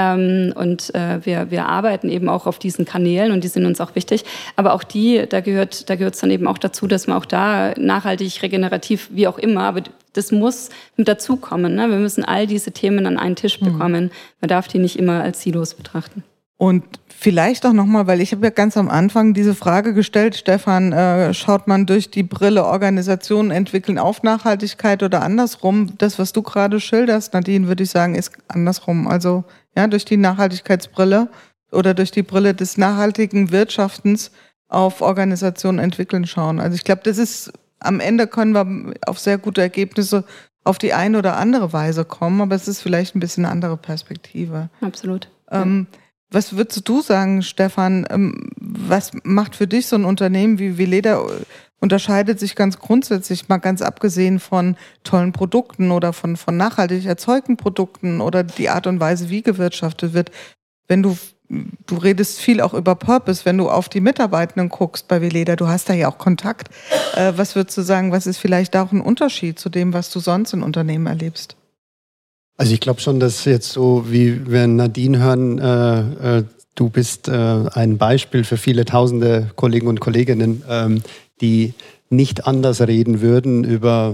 wir arbeiten eben auch auf diesen Kanälen und die sind uns auch wichtig, aber auch da gehört es dann eben auch dazu, dass man auch da nachhaltig, regenerativ, wie auch immer, aber das muss mit dazukommen. Ne? Wir müssen all diese Themen an einen Tisch bekommen. Man darf die nicht immer als Silos betrachten. Und vielleicht auch nochmal, weil ich habe ja ganz am Anfang diese Frage gestellt, Stefan, schaut man durch die Brille Organisationen entwickeln auf Nachhaltigkeit oder andersrum? Das, was du gerade schilderst, Nadine, würde ich sagen, ist andersrum. Also ja, durch die Nachhaltigkeitsbrille oder durch die Brille des nachhaltigen Wirtschaftens auf Organisationen entwickeln schauen. Also ich glaube, das ist, am Ende können wir auf sehr gute Ergebnisse auf die eine oder andere Weise kommen, aber es ist vielleicht ein bisschen eine andere Perspektive. Absolut. Was würdest du sagen, Stefan, was macht für dich so ein Unternehmen wie Veleda, unterscheidet sich ganz grundsätzlich, mal ganz abgesehen von tollen Produkten oder von nachhaltig erzeugten Produkten oder die Art und Weise, wie gewirtschaftet wird? Wenn du redest viel auch über Purpose, wenn du auf die Mitarbeitenden guckst bei Veleda, du hast da ja auch Kontakt. Was würdest du sagen, was ist vielleicht auch ein Unterschied zu dem, was du sonst in Unternehmen erlebst? Also ich glaube schon, dass jetzt so, wie wir Nadine hören, du bist ein Beispiel für viele tausende Kollegen und Kolleginnen, die nicht anders reden würden über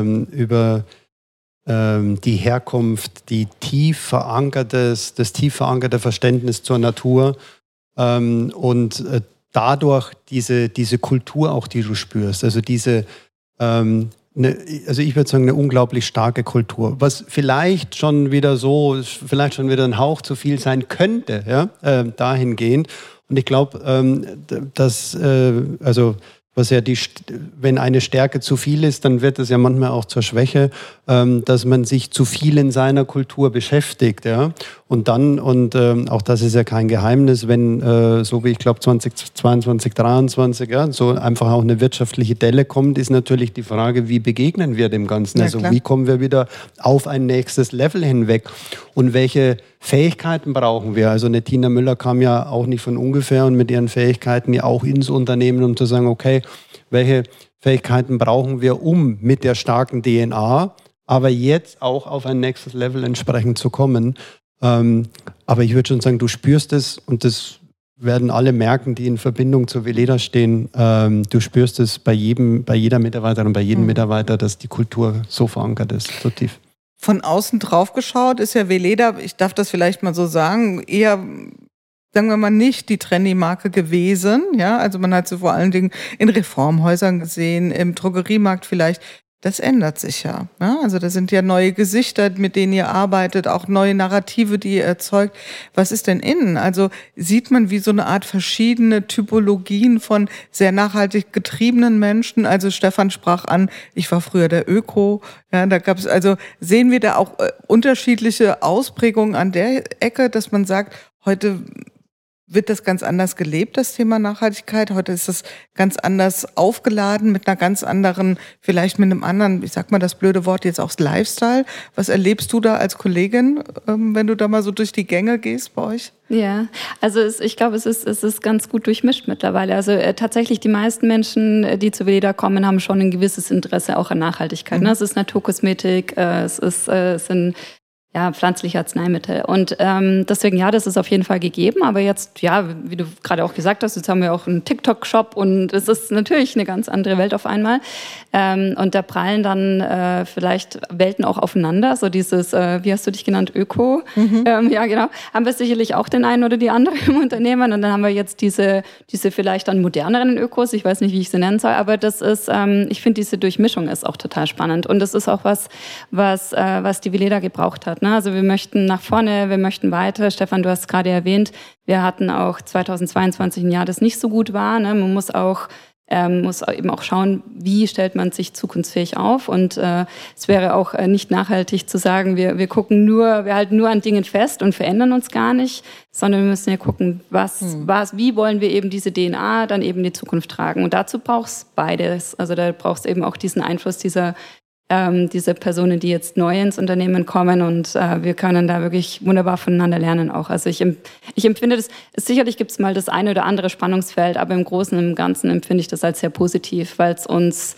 die Herkunft, das tief verankerte Verständnis zur Natur und dadurch diese Kultur auch, die du spürst, also also ich würde sagen, eine unglaublich starke Kultur, was vielleicht schon wieder ein Hauch zu viel sein könnte, ja, dahingehend. Und ich glaube, dass, was ja wenn eine Stärke zu viel ist, dann wird es ja manchmal auch zur Schwäche, dass man sich zu viel in seiner Kultur beschäftigt, ja. Und auch das ist ja kein Geheimnis, wenn, so wie ich glaube 2022, 2023, ja, so einfach auch eine wirtschaftliche Delle kommt, ist natürlich die Frage, wie begegnen wir dem Ganzen? Ja, also wie kommen wir wieder auf ein nächstes Level hinweg? Und welche Fähigkeiten brauchen wir? Also eine Tina Müller kam ja auch nicht von ungefähr und mit ihren Fähigkeiten ja auch ins Unternehmen, um zu sagen, okay, welche Fähigkeiten brauchen wir, um mit der starken DNA, aber jetzt auch auf ein nächstes Level entsprechend zu kommen. Aber ich würde schon sagen, du spürst es und das werden alle merken, die in Verbindung zu Veleda stehen. Du spürst es bei jeder Mitarbeiterin und bei jedem Mitarbeiter, dass die Kultur so verankert ist, so tief. Von außen drauf geschaut ist ja Veleda, ich darf das vielleicht mal so sagen, eher, sagen wir mal, nicht die Trendy-Marke gewesen. Ja, also man hat sie vor allen Dingen in Reformhäusern gesehen, im Drogeriemarkt vielleicht. Das ändert sich ja. Also das sind ja neue Gesichter, mit denen ihr arbeitet, auch neue Narrative, die ihr erzeugt. Was ist denn innen? Also sieht man wie so eine Art verschiedene Typologien von sehr nachhaltig getriebenen Menschen? Also Stefan sprach an, ich war früher der Öko. Ja, da gab es, also sehen wir da auch unterschiedliche Ausprägungen an der Ecke, dass man sagt, heute wird das ganz anders gelebt, das Thema Nachhaltigkeit. Heute ist es ganz anders aufgeladen mit einer ganz anderen, vielleicht mit einem anderen, ich sag mal das blöde Wort jetzt auch Lifestyle. Was erlebst du da als Kollegin, wenn du da mal so durch die Gänge gehst bei euch? Ja, also ich glaube, es ist ganz gut durchmischt mittlerweile. Also tatsächlich die meisten Menschen, die zu Veleda kommen, haben schon ein gewisses Interesse auch an Nachhaltigkeit. Ne? Es ist Naturkosmetik, es sind pflanzliche Arzneimittel. Und deswegen, das ist auf jeden Fall gegeben. Aber jetzt, wie du gerade auch gesagt hast, jetzt haben wir auch einen TikTok-Shop und es ist natürlich eine ganz andere Welt auf einmal. Und da prallen dann vielleicht Welten auch aufeinander. So dieses, wie hast du dich genannt, Öko? Ja, genau. Haben wir sicherlich auch den einen oder die andere im Unternehmen. Und dann haben wir jetzt diese vielleicht dann moderneren Ökos. Ich weiß nicht, wie ich sie nennen soll. Aber das ist, ich finde, diese Durchmischung ist auch total spannend. Und das ist auch was die Veleda gebraucht hat. Also wir möchten nach vorne, wir möchten weiter. Stefan, du hast gerade erwähnt, wir hatten auch 2022 ein Jahr, das nicht so gut war. Man muss eben auch schauen, wie stellt man sich zukunftsfähig auf. Und es wäre auch nicht nachhaltig zu sagen, wir halten nur an Dingen fest und verändern uns gar nicht, sondern wir müssen ja gucken, wie wollen wir eben diese DNA dann eben in die Zukunft tragen. Und dazu braucht es beides. Also da braucht es eben auch diesen Einfluss dieser Personen, die jetzt neu ins Unternehmen kommen, und wir können da wirklich wunderbar voneinander lernen auch. Also ich empfinde das, sicherlich gibt es mal das eine oder andere Spannungsfeld, aber im Großen und im Ganzen empfinde ich das als sehr positiv, weil es uns,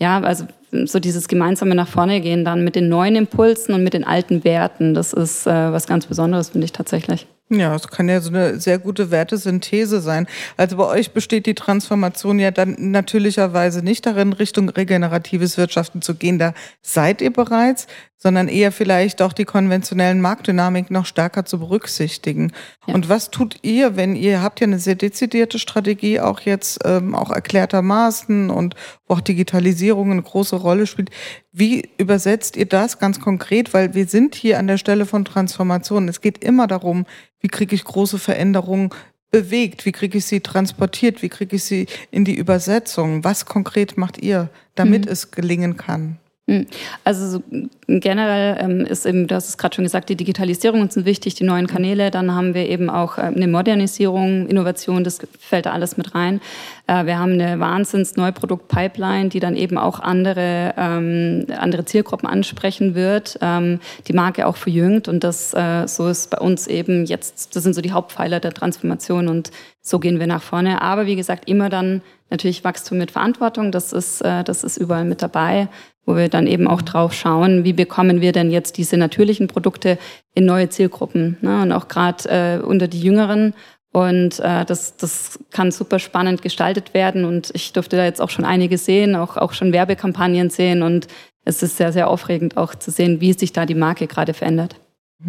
so dieses gemeinsame nach vorne gehen dann mit den neuen Impulsen und mit den alten Werten, das ist was ganz Besonderes, finde ich tatsächlich. Ja, es kann ja so eine sehr gute Wertesynthese sein. Also bei euch besteht die Transformation ja dann natürlicherweise nicht darin, Richtung regeneratives Wirtschaften zu gehen. Da seid ihr bereits, sondern eher vielleicht auch die konventionellen Marktdynamik noch stärker zu berücksichtigen. Ja. Und was tut ihr, wenn ihr habt ja eine sehr dezidierte Strategie, auch jetzt auch erklärtermaßen, und wo auch Digitalisierung eine große Rolle spielt. Wie übersetzt ihr das ganz konkret? Weil wir sind hier an der Stelle von Transformation. Es geht immer darum, wie kriege ich große Veränderungen bewegt? Wie kriege ich sie transportiert? Wie kriege ich sie in die Übersetzung? Was konkret macht ihr, damit es gelingen kann? Also so generell ist eben, du hast es gerade schon gesagt, die Digitalisierung sind wichtig, die neuen Kanäle. Dann haben wir eben auch eine Modernisierung, Innovation, das fällt da alles mit rein. Wir haben eine Wahnsinns-Neuprodukt-Pipeline, die dann eben auch andere Zielgruppen ansprechen wird, die Marke auch verjüngt. Und das so ist bei uns eben jetzt, das sind so die Hauptpfeiler der Transformation, und so gehen wir nach vorne. Aber wie gesagt, immer dann natürlich Wachstum mit Verantwortung, das ist überall mit dabei, wo wir dann eben auch drauf schauen, wie bekommen wir denn jetzt diese natürlichen Produkte in neue Zielgruppen, ne? Und auch gerade unter die Jüngeren. Und das kann super spannend gestaltet werden. Und ich durfte da jetzt auch schon einige sehen, auch schon Werbekampagnen sehen. Und es ist sehr, sehr aufregend auch zu sehen, wie sich da die Marke gerade verändert.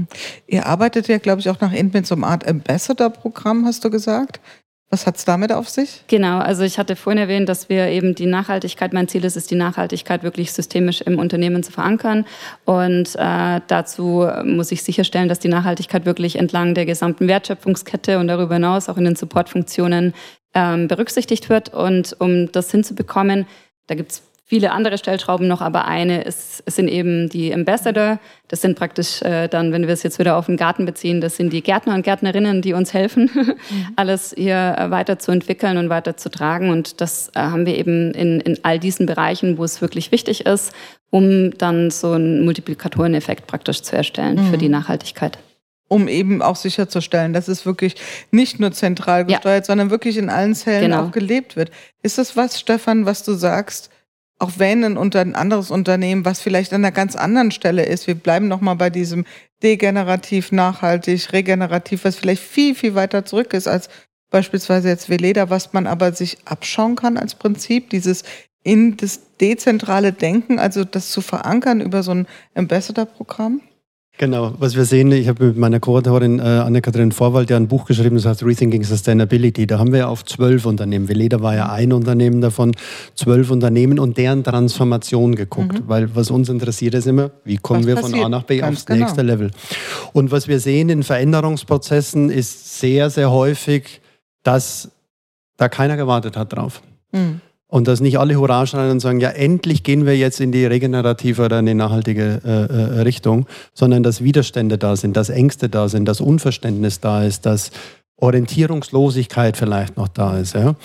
Ihr arbeitet ja, glaube ich, auch nach innen mit so einem Art Ambassador-Programm, hast du gesagt. Was hat es damit auf sich? Genau, also ich hatte vorhin erwähnt, dass wir eben die Nachhaltigkeit, mein Ziel ist es, die Nachhaltigkeit wirklich systemisch im Unternehmen zu verankern. Und dazu muss ich sicherstellen, dass die Nachhaltigkeit wirklich entlang der gesamten Wertschöpfungskette und darüber hinaus auch in den Supportfunktionen berücksichtigt wird. Und um das hinzubekommen, da gibt es viele andere Stellschrauben noch, aber eine sind eben die Ambassador. Das sind praktisch dann, wenn wir es jetzt wieder auf den Garten beziehen, das sind die Gärtner und Gärtnerinnen, die uns helfen, alles hier weiterzuentwickeln und weiterzutragen. Und das haben wir eben in all diesen Bereichen, wo es wirklich wichtig ist, um dann so einen Multiplikatoreneffekt praktisch zu erstellen für die Nachhaltigkeit. Um eben auch sicherzustellen, dass es wirklich nicht nur zentral gesteuert, sondern wirklich in allen Zellen auch gelebt wird. Ist das was, Stefan, was du sagst, auch wenn ein anderes Unternehmen, was vielleicht an einer ganz anderen Stelle ist, wir bleiben nochmal bei diesem degenerativ, nachhaltig, regenerativ, was vielleicht viel, viel weiter zurück ist als beispielsweise jetzt Veleda, was man aber sich abschauen kann als Prinzip, dieses in das dezentrale Denken, also das zu verankern über so ein Ambassador-Programm? Genau, was wir sehen, ich habe mit meiner Co-Autorin Anne-Kathrin Vorwald ja ein Buch geschrieben, das heißt Rethinking Sustainability. Da haben wir ja auf 12 Unternehmen, Veleda war ja ein Unternehmen davon, 12 Unternehmen und deren Transformation geguckt. Weil was uns interessiert ist immer, wie kommen wir von A nach B aufs nächste Level. Und was wir sehen in Veränderungsprozessen ist sehr, sehr häufig, dass da keiner gewartet hat drauf. Und dass nicht alle Hurra schreien und sagen, ja, endlich gehen wir jetzt in die regenerative oder in die nachhaltige Richtung, sondern dass Widerstände da sind, dass Ängste da sind, dass Unverständnis da ist, dass Orientierungslosigkeit vielleicht noch da ist. Ja?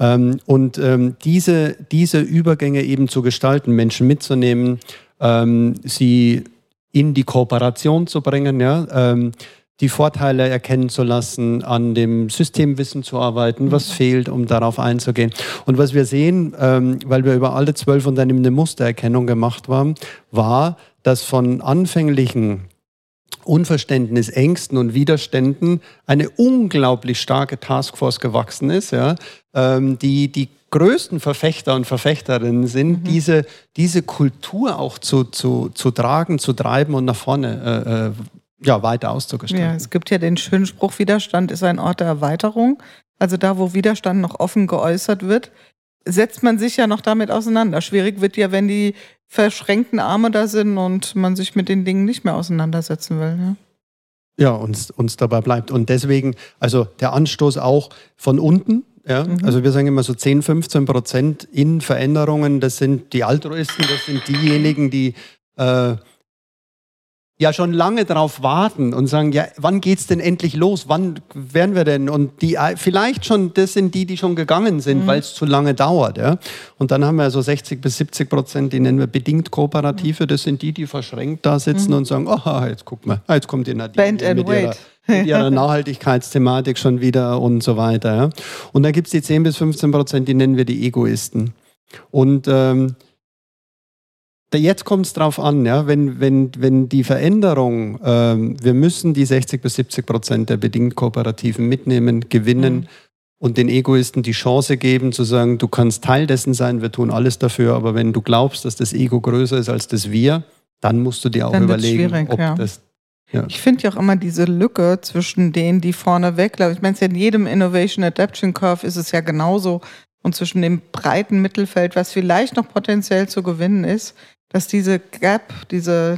Und diese Übergänge eben zu gestalten, Menschen mitzunehmen, sie in die Kooperation zu bringen, ja? Die Vorteile erkennen zu lassen, an dem Systemwissen zu arbeiten, was fehlt, um darauf einzugehen. Und was wir sehen, weil wir über alle 12 Unternehmen eine Mustererkennung gemacht haben, war, dass von anfänglichen Unverständnis, Ängsten und Widerständen eine unglaublich starke Taskforce gewachsen ist, ja, die größten Verfechter und Verfechterinnen sind, diese Kultur auch zu tragen, zu treiben und nach vorne weiter auszugestalten. Ja, es gibt ja den schönen Spruch, Widerstand ist ein Ort der Erweiterung. Also da, wo Widerstand noch offen geäußert wird, setzt man sich ja noch damit auseinander. Schwierig wird ja, wenn die verschränkten Arme da sind und man sich mit den Dingen nicht mehr auseinandersetzen will. Ja, ja, uns dabei bleibt. Und deswegen, also der Anstoß auch von unten. Ja, also wir sagen immer so 10-15% in Veränderungen, das sind die Altruisten, das sind diejenigen, die ja schon lange darauf warten und sagen, ja, wann geht's denn endlich los? Wann werden wir denn? Und die vielleicht schon, das sind die schon gegangen sind, weil es zu lange dauert. Ja? Und dann haben wir so 60-70%, die nennen wir bedingt Kooperative. Das sind die verschränkt da sitzen und sagen, oh, jetzt guck mal, jetzt kommt die Nadine mit ihrer Nachhaltigkeitsthematik schon wieder und so weiter. Ja? Und dann gibt's die 10-15%, die nennen wir die Egoisten. Und jetzt kommt es drauf an, ja, wenn die Veränderung, wir müssen die 60-70% der bedingt Kooperativen mitnehmen, gewinnen und den Egoisten die Chance geben, zu sagen, du kannst Teil dessen sein, wir tun alles dafür, aber wenn du glaubst, dass das Ego größer ist als das Wir, dann musst du dir auch dann überlegen, ob das... Ja. Ich finde ja auch immer diese Lücke zwischen denen, die vorne weglaufen. Ich meine, in jedem Innovation Adaption Curve ist es ja genauso und zwischen dem breiten Mittelfeld, was vielleicht noch potenziell zu gewinnen ist, dass diese Gap, diese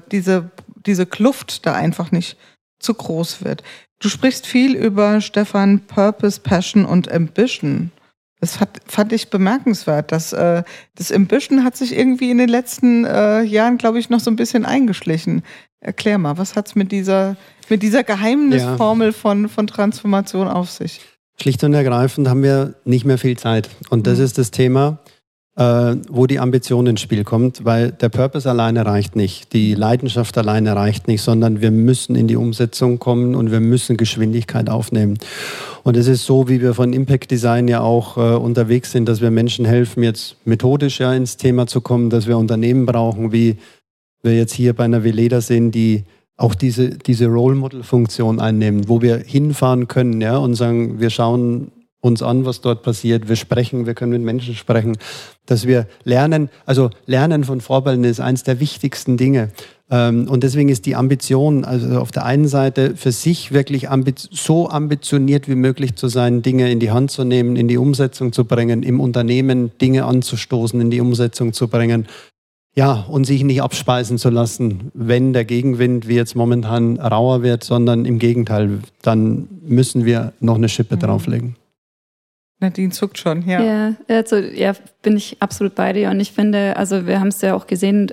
Kluft da einfach nicht zu groß wird. Du sprichst viel über, Stefan, Purpose, Passion und Ambition. Das fand ich bemerkenswert. Das Ambition hat sich irgendwie in den letzten Jahren, glaube ich, noch so ein bisschen eingeschlichen. Erklär mal, was hat es mit dieser Geheimnisformel von Transformation auf sich? Schlicht und ergreifend haben wir nicht mehr viel Zeit. Und das ist das Thema, wo die Ambition ins Spiel kommt, weil der Purpose alleine reicht nicht, die Leidenschaft alleine reicht nicht, sondern wir müssen in die Umsetzung kommen und wir müssen Geschwindigkeit aufnehmen. Und es ist so, wie wir von Impact Design ja auch unterwegs sind, dass wir Menschen helfen, jetzt methodisch ja ins Thema zu kommen, dass wir Unternehmen brauchen, wie wir jetzt hier bei einer Veleda sehen, die auch diese Role-Model-Funktion einnehmen, wo wir hinfahren können, ja, und sagen, wir schauen uns an, was dort passiert, wir sprechen, wir können mit Menschen sprechen, dass wir lernen, also Lernen von Vorbildern ist eines der wichtigsten Dinge. Und deswegen ist die Ambition, also auf der einen Seite für sich wirklich so ambitioniert wie möglich zu sein, Dinge in die Hand zu nehmen, in die Umsetzung zu bringen, im Unternehmen Dinge anzustoßen, in die Umsetzung zu bringen. Ja, und sich nicht abspeisen zu lassen, wenn der Gegenwind wie jetzt momentan rauer wird, sondern im Gegenteil, dann müssen wir noch eine Schippe drauflegen. Nadine zuckt schon, ja. Ja, also, bin ich absolut bei dir. Und ich finde, also wir haben es ja auch gesehen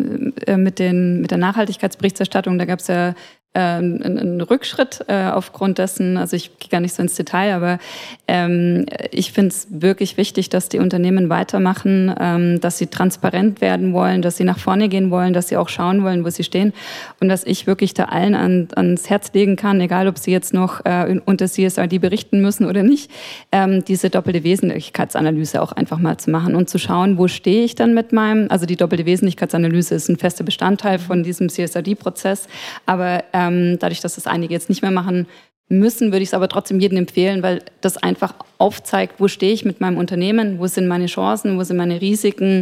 mit der Nachhaltigkeitsberichterstattung, da gab es ja einen Rückschritt aufgrund dessen, also ich gehe gar nicht so ins Detail, aber ich finde es wirklich wichtig, dass die Unternehmen weitermachen, dass sie transparent werden wollen, dass sie nach vorne gehen wollen, dass sie auch schauen wollen, wo sie stehen und dass ich wirklich da allen ans Herz legen kann, egal ob sie jetzt noch unter CSRD berichten müssen oder nicht, diese doppelte Wesentlichkeitsanalyse auch einfach mal zu machen und zu schauen, wo stehe ich dann mit also die doppelte Wesentlichkeitsanalyse ist ein fester Bestandteil von diesem CSRD-Prozess, aber dadurch, dass das einige jetzt nicht mehr machen müssen, würde ich es aber trotzdem jedem empfehlen, weil das einfach aufzeigt, wo stehe ich mit meinem Unternehmen, wo sind meine Chancen, wo sind meine Risiken,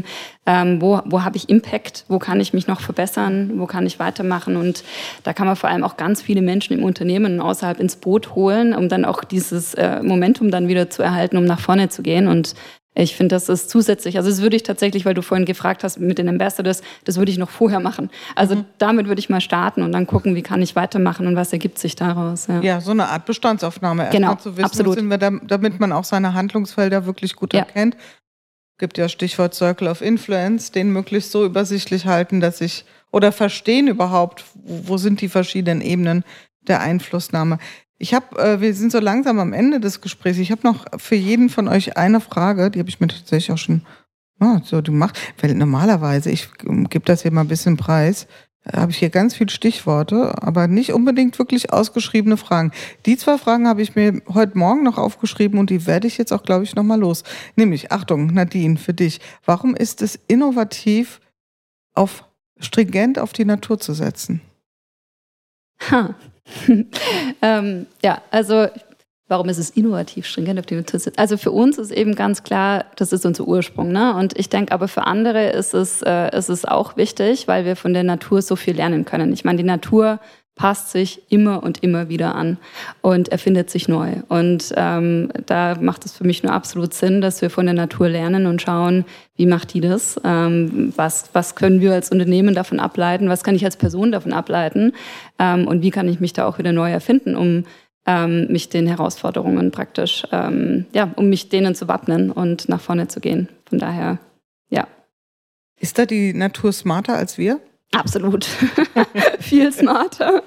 wo habe ich Impact, wo kann ich mich noch verbessern, wo kann ich weitermachen und da kann man vor allem auch ganz viele Menschen im Unternehmen und außerhalb ins Boot holen, um dann auch dieses Momentum dann wieder zu erhalten, um nach vorne zu gehen und ich finde, das ist zusätzlich, also das würde ich tatsächlich, weil du vorhin gefragt hast mit den Ambassadors, das würde ich noch vorher machen. Also damit würde ich mal starten und dann gucken, wie kann ich weitermachen und was ergibt sich daraus. Ja, so eine Art Bestandsaufnahme. Genau, erstmal zu wissen, absolut. Sind wir damit man auch seine Handlungsfelder wirklich gut erkennt. Gibt ja Stichwort Circle of Influence, den möglichst so übersichtlich halten, dass oder verstehen überhaupt, wo sind die verschiedenen Ebenen der Einflussnahme. Wir sind so langsam am Ende des Gesprächs. Ich habe noch für jeden von euch eine Frage, die habe ich mir tatsächlich auch schon so gemacht. Weil normalerweise, ich gebe das hier mal ein bisschen preis, habe ich hier ganz viele Stichworte, aber nicht unbedingt wirklich ausgeschriebene Fragen. Die 2 Fragen habe ich mir heute Morgen noch aufgeschrieben und die werde ich jetzt auch, glaube ich, nochmal los. Nämlich, Achtung, Nadine, für dich. Warum ist es innovativ, stringent auf die Natur zu setzen? Ja, also warum ist es innovativ, stringent auf die Natur zu setzen? Also für uns ist eben ganz klar, das ist unser Ursprung. Ne? Und ich denke aber für andere ist es auch wichtig, weil wir von der Natur so viel lernen können. Ich meine, die Natur passt sich immer und immer wieder an und erfindet sich neu. Und da macht es für mich nur absolut Sinn, dass wir von der Natur lernen und schauen, wie macht die das? Was können wir als Unternehmen davon ableiten? Was kann ich als Person davon ableiten? Und wie kann ich mich da auch wieder neu erfinden, um mich den Herausforderungen praktisch, um mich denen zu wappnen und nach vorne zu gehen. Von daher, ja. Ist da die Natur smarter als wir? Absolut. Viel smarter.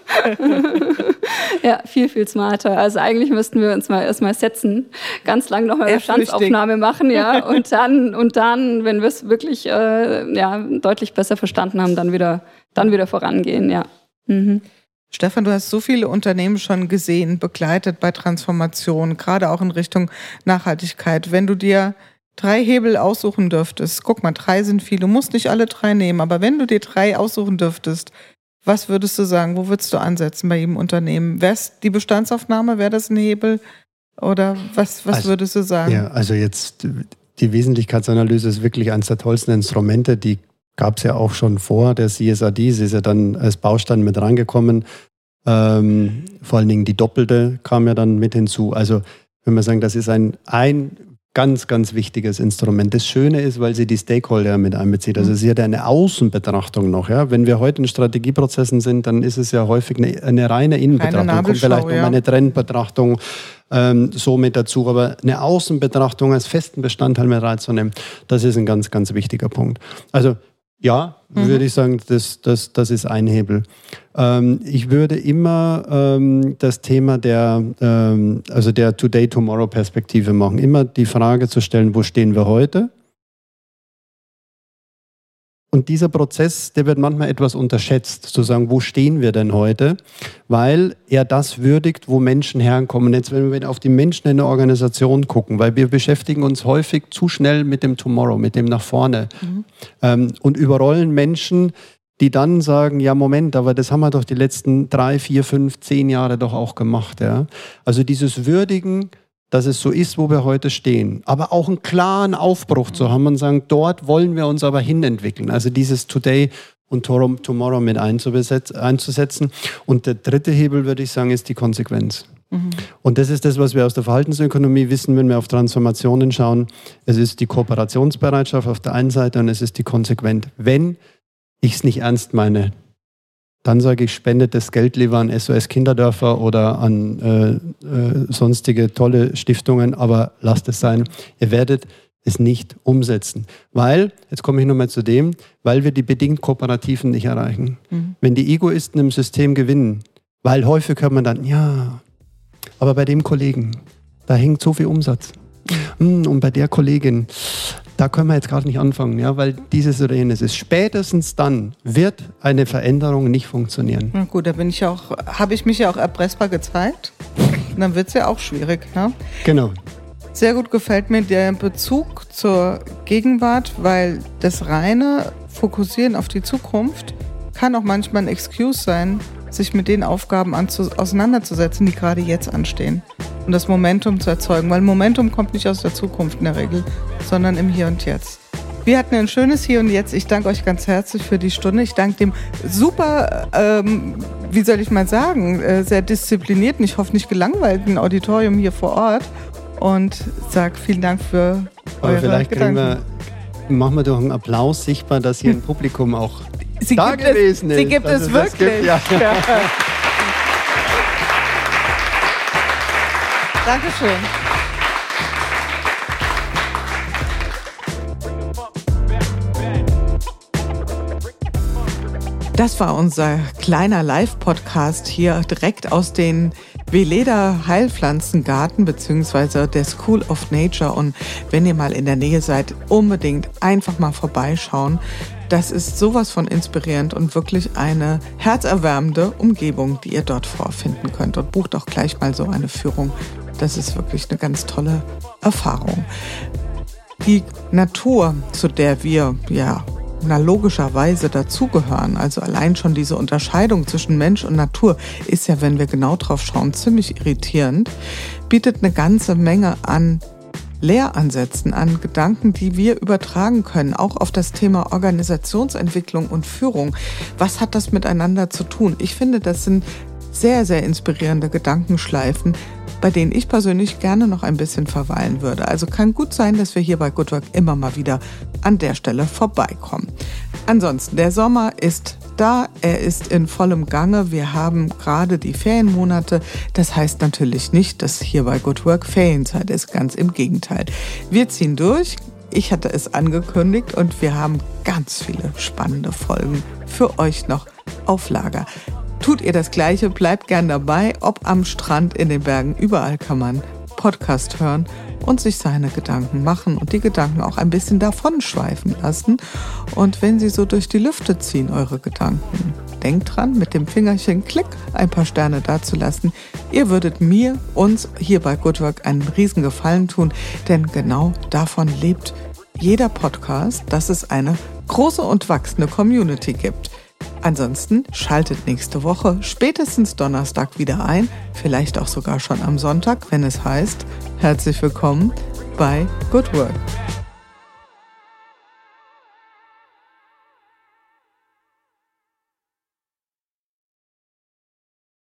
Ja, viel smarter. Also eigentlich müssten wir uns mal erstmal setzen, ganz lang nochmal eine Bestandsaufnahme machen, ja, und dann, wenn wir es wirklich deutlich besser verstanden haben, dann wieder vorangehen, ja. Mhm. Stefan, du hast so viele Unternehmen schon gesehen, begleitet bei Transformation, gerade auch in Richtung Nachhaltigkeit. Wenn du dir 3 Hebel aussuchen dürftest, guck mal, 3 sind viel, du musst nicht alle 3 nehmen, aber wenn du dir 3 aussuchen dürftest, was würdest du sagen, wo würdest du ansetzen bei jedem Unternehmen? Wäre es die Bestandsaufnahme, wäre das ein Hebel oder was würdest du sagen? Ja, also jetzt die Wesentlichkeitsanalyse ist wirklich eines der tollsten Instrumente, die gab es ja auch schon vor der CSRD, sie ist ja dann als Baustein mit reingekommen, vor allen Dingen die doppelte kam ja dann mit hinzu, also wenn wir sagen, das ist ein ganz, ganz wichtiges Instrument. Das Schöne ist, weil sie die Stakeholder mit einbezieht. Also sie hat eine Außenbetrachtung noch. Ja? Wenn wir heute in Strategieprozessen sind, dann ist es ja häufig eine reine Innenbetrachtung. Kommt vielleicht noch eine Trendbetrachtung so mit dazu. Aber eine Außenbetrachtung als festen Bestandteil mit reinzunehmen, das ist ein ganz, ganz wichtiger Punkt. Also ja, würde ich sagen, das ist ein Hebel. Ich würde immer das Thema der Today-Tomorrow-Perspektive machen. Immer die Frage zu stellen, wo stehen wir heute? Und dieser Prozess, der wird manchmal etwas unterschätzt, zu sagen, wo stehen wir denn heute? Weil er das würdigt, wo Menschen herkommen. Jetzt, wenn wir auf die Menschen in der Organisation gucken, weil wir beschäftigen uns häufig zu schnell mit dem Tomorrow, mit dem nach vorne und überrollen Menschen, die dann sagen, ja Moment, aber das haben wir doch die letzten 3, 4, 5, 10 Jahre doch auch gemacht. Ja? Also dieses Würdigen, dass es so ist, wo wir heute stehen. Aber auch einen klaren Aufbruch zu haben und sagen, dort wollen wir uns aber hinentwickeln. Also dieses Today und Tomorrow mit einzusetzen. Und der dritte Hebel, würde ich sagen, ist die Konsequenz. Und das ist das, was wir aus der Verhaltensökonomie wissen, wenn wir auf Transformationen schauen. Es ist die Kooperationsbereitschaft auf der einen Seite und es ist die Konsequenz. Wenn ich es nicht ernst meine, dann sage ich, spendet das Geld lieber an SOS Kinderdörfer oder an sonstige tolle Stiftungen, aber lasst es sein. Ihr werdet es nicht umsetzen. Weil, jetzt komme ich nochmal zu dem, weil wir die bedingt Kooperativen nicht erreichen. Wenn die Egoisten im System gewinnen, weil häufig hört man dann, ja, aber bei dem Kollegen, da hängt so viel Umsatz. Und bei der Kollegin, da können wir jetzt gerade nicht anfangen, ja, weil dieses oder jenes ist. Spätestens dann wird eine Veränderung nicht funktionieren. Na gut, da habe ich mich ja auch erpressbar gezeigt. Und dann wird es ja auch schwierig. Ne? Genau. Sehr gut gefällt mir der Bezug zur Gegenwart, weil das reine Fokussieren auf die Zukunft kann auch manchmal ein Excuse sein, sich mit den Aufgaben auseinanderzusetzen, die gerade jetzt anstehen. Und das Momentum zu erzeugen. Weil Momentum kommt nicht aus der Zukunft in der Regel, sondern im Hier und Jetzt. Wir hatten ein schönes Hier und Jetzt. Ich danke euch ganz herzlich für die Stunde. Ich danke dem super, wie soll ich mal sagen, sehr disziplinierten, ich hoffe nicht gelangweilten Auditorium hier vor Ort. Und sage vielen Dank für eure vielleicht Gedanken. Machen wir doch einen Applaus sichtbar, dass hier ein Publikum auch Sie da gewesen ist. Sie gibt es wirklich. Ja. Ja. Dankeschön. Das war unser kleiner Live-Podcast hier direkt aus den Veleda Heilpflanzengarten bzw. der School of Nature. Und wenn ihr mal in der Nähe seid, unbedingt einfach mal vorbeischauen. Das ist sowas von inspirierend und wirklich eine herzerwärmende Umgebung, die ihr dort vorfinden könnt. Und bucht auch gleich mal so eine Führung. Das ist wirklich eine ganz tolle Erfahrung. Die Natur, zu der wir logischerweise dazugehören. Also allein schon diese Unterscheidung zwischen Mensch und Natur ist ja, wenn wir genau drauf schauen, ziemlich irritierend, bietet eine ganze Menge an Lehransätzen, an Gedanken, die wir übertragen können, auch auf das Thema Organisationsentwicklung und Führung. Was hat das miteinander zu tun? Ich finde, das sind sehr, sehr inspirierende Gedankenschleifen, bei denen ich persönlich gerne noch ein bisschen verweilen würde. Also kann gut sein, dass wir hier bei Good Work immer mal wieder an der Stelle vorbeikommen. Ansonsten, der Sommer ist da, er ist in vollem Gange. Wir haben gerade die Ferienmonate. Das heißt natürlich nicht, dass hier bei Good Work Ferienzeit ist, ganz im Gegenteil. Wir ziehen durch. Ich hatte es angekündigt und wir haben ganz viele spannende Folgen für euch noch auf Lager. Tut ihr das Gleiche, bleibt gern dabei, ob am Strand, in den Bergen, überall kann man Podcast hören und sich seine Gedanken machen und die Gedanken auch ein bisschen davon schweifen lassen. Und wenn sie so durch die Lüfte ziehen, eure Gedanken, denkt dran, mit dem Fingerchen Klick ein paar Sterne dazulassen. Ihr würdet mir, uns hier bei Good Work einen riesen Gefallen tun, denn genau davon lebt jeder Podcast, dass es eine große und wachsende Community gibt. Ansonsten schaltet nächste Woche, spätestens Donnerstag wieder ein, vielleicht auch sogar schon am Sonntag, wenn es heißt, herzlich willkommen bei Good Work.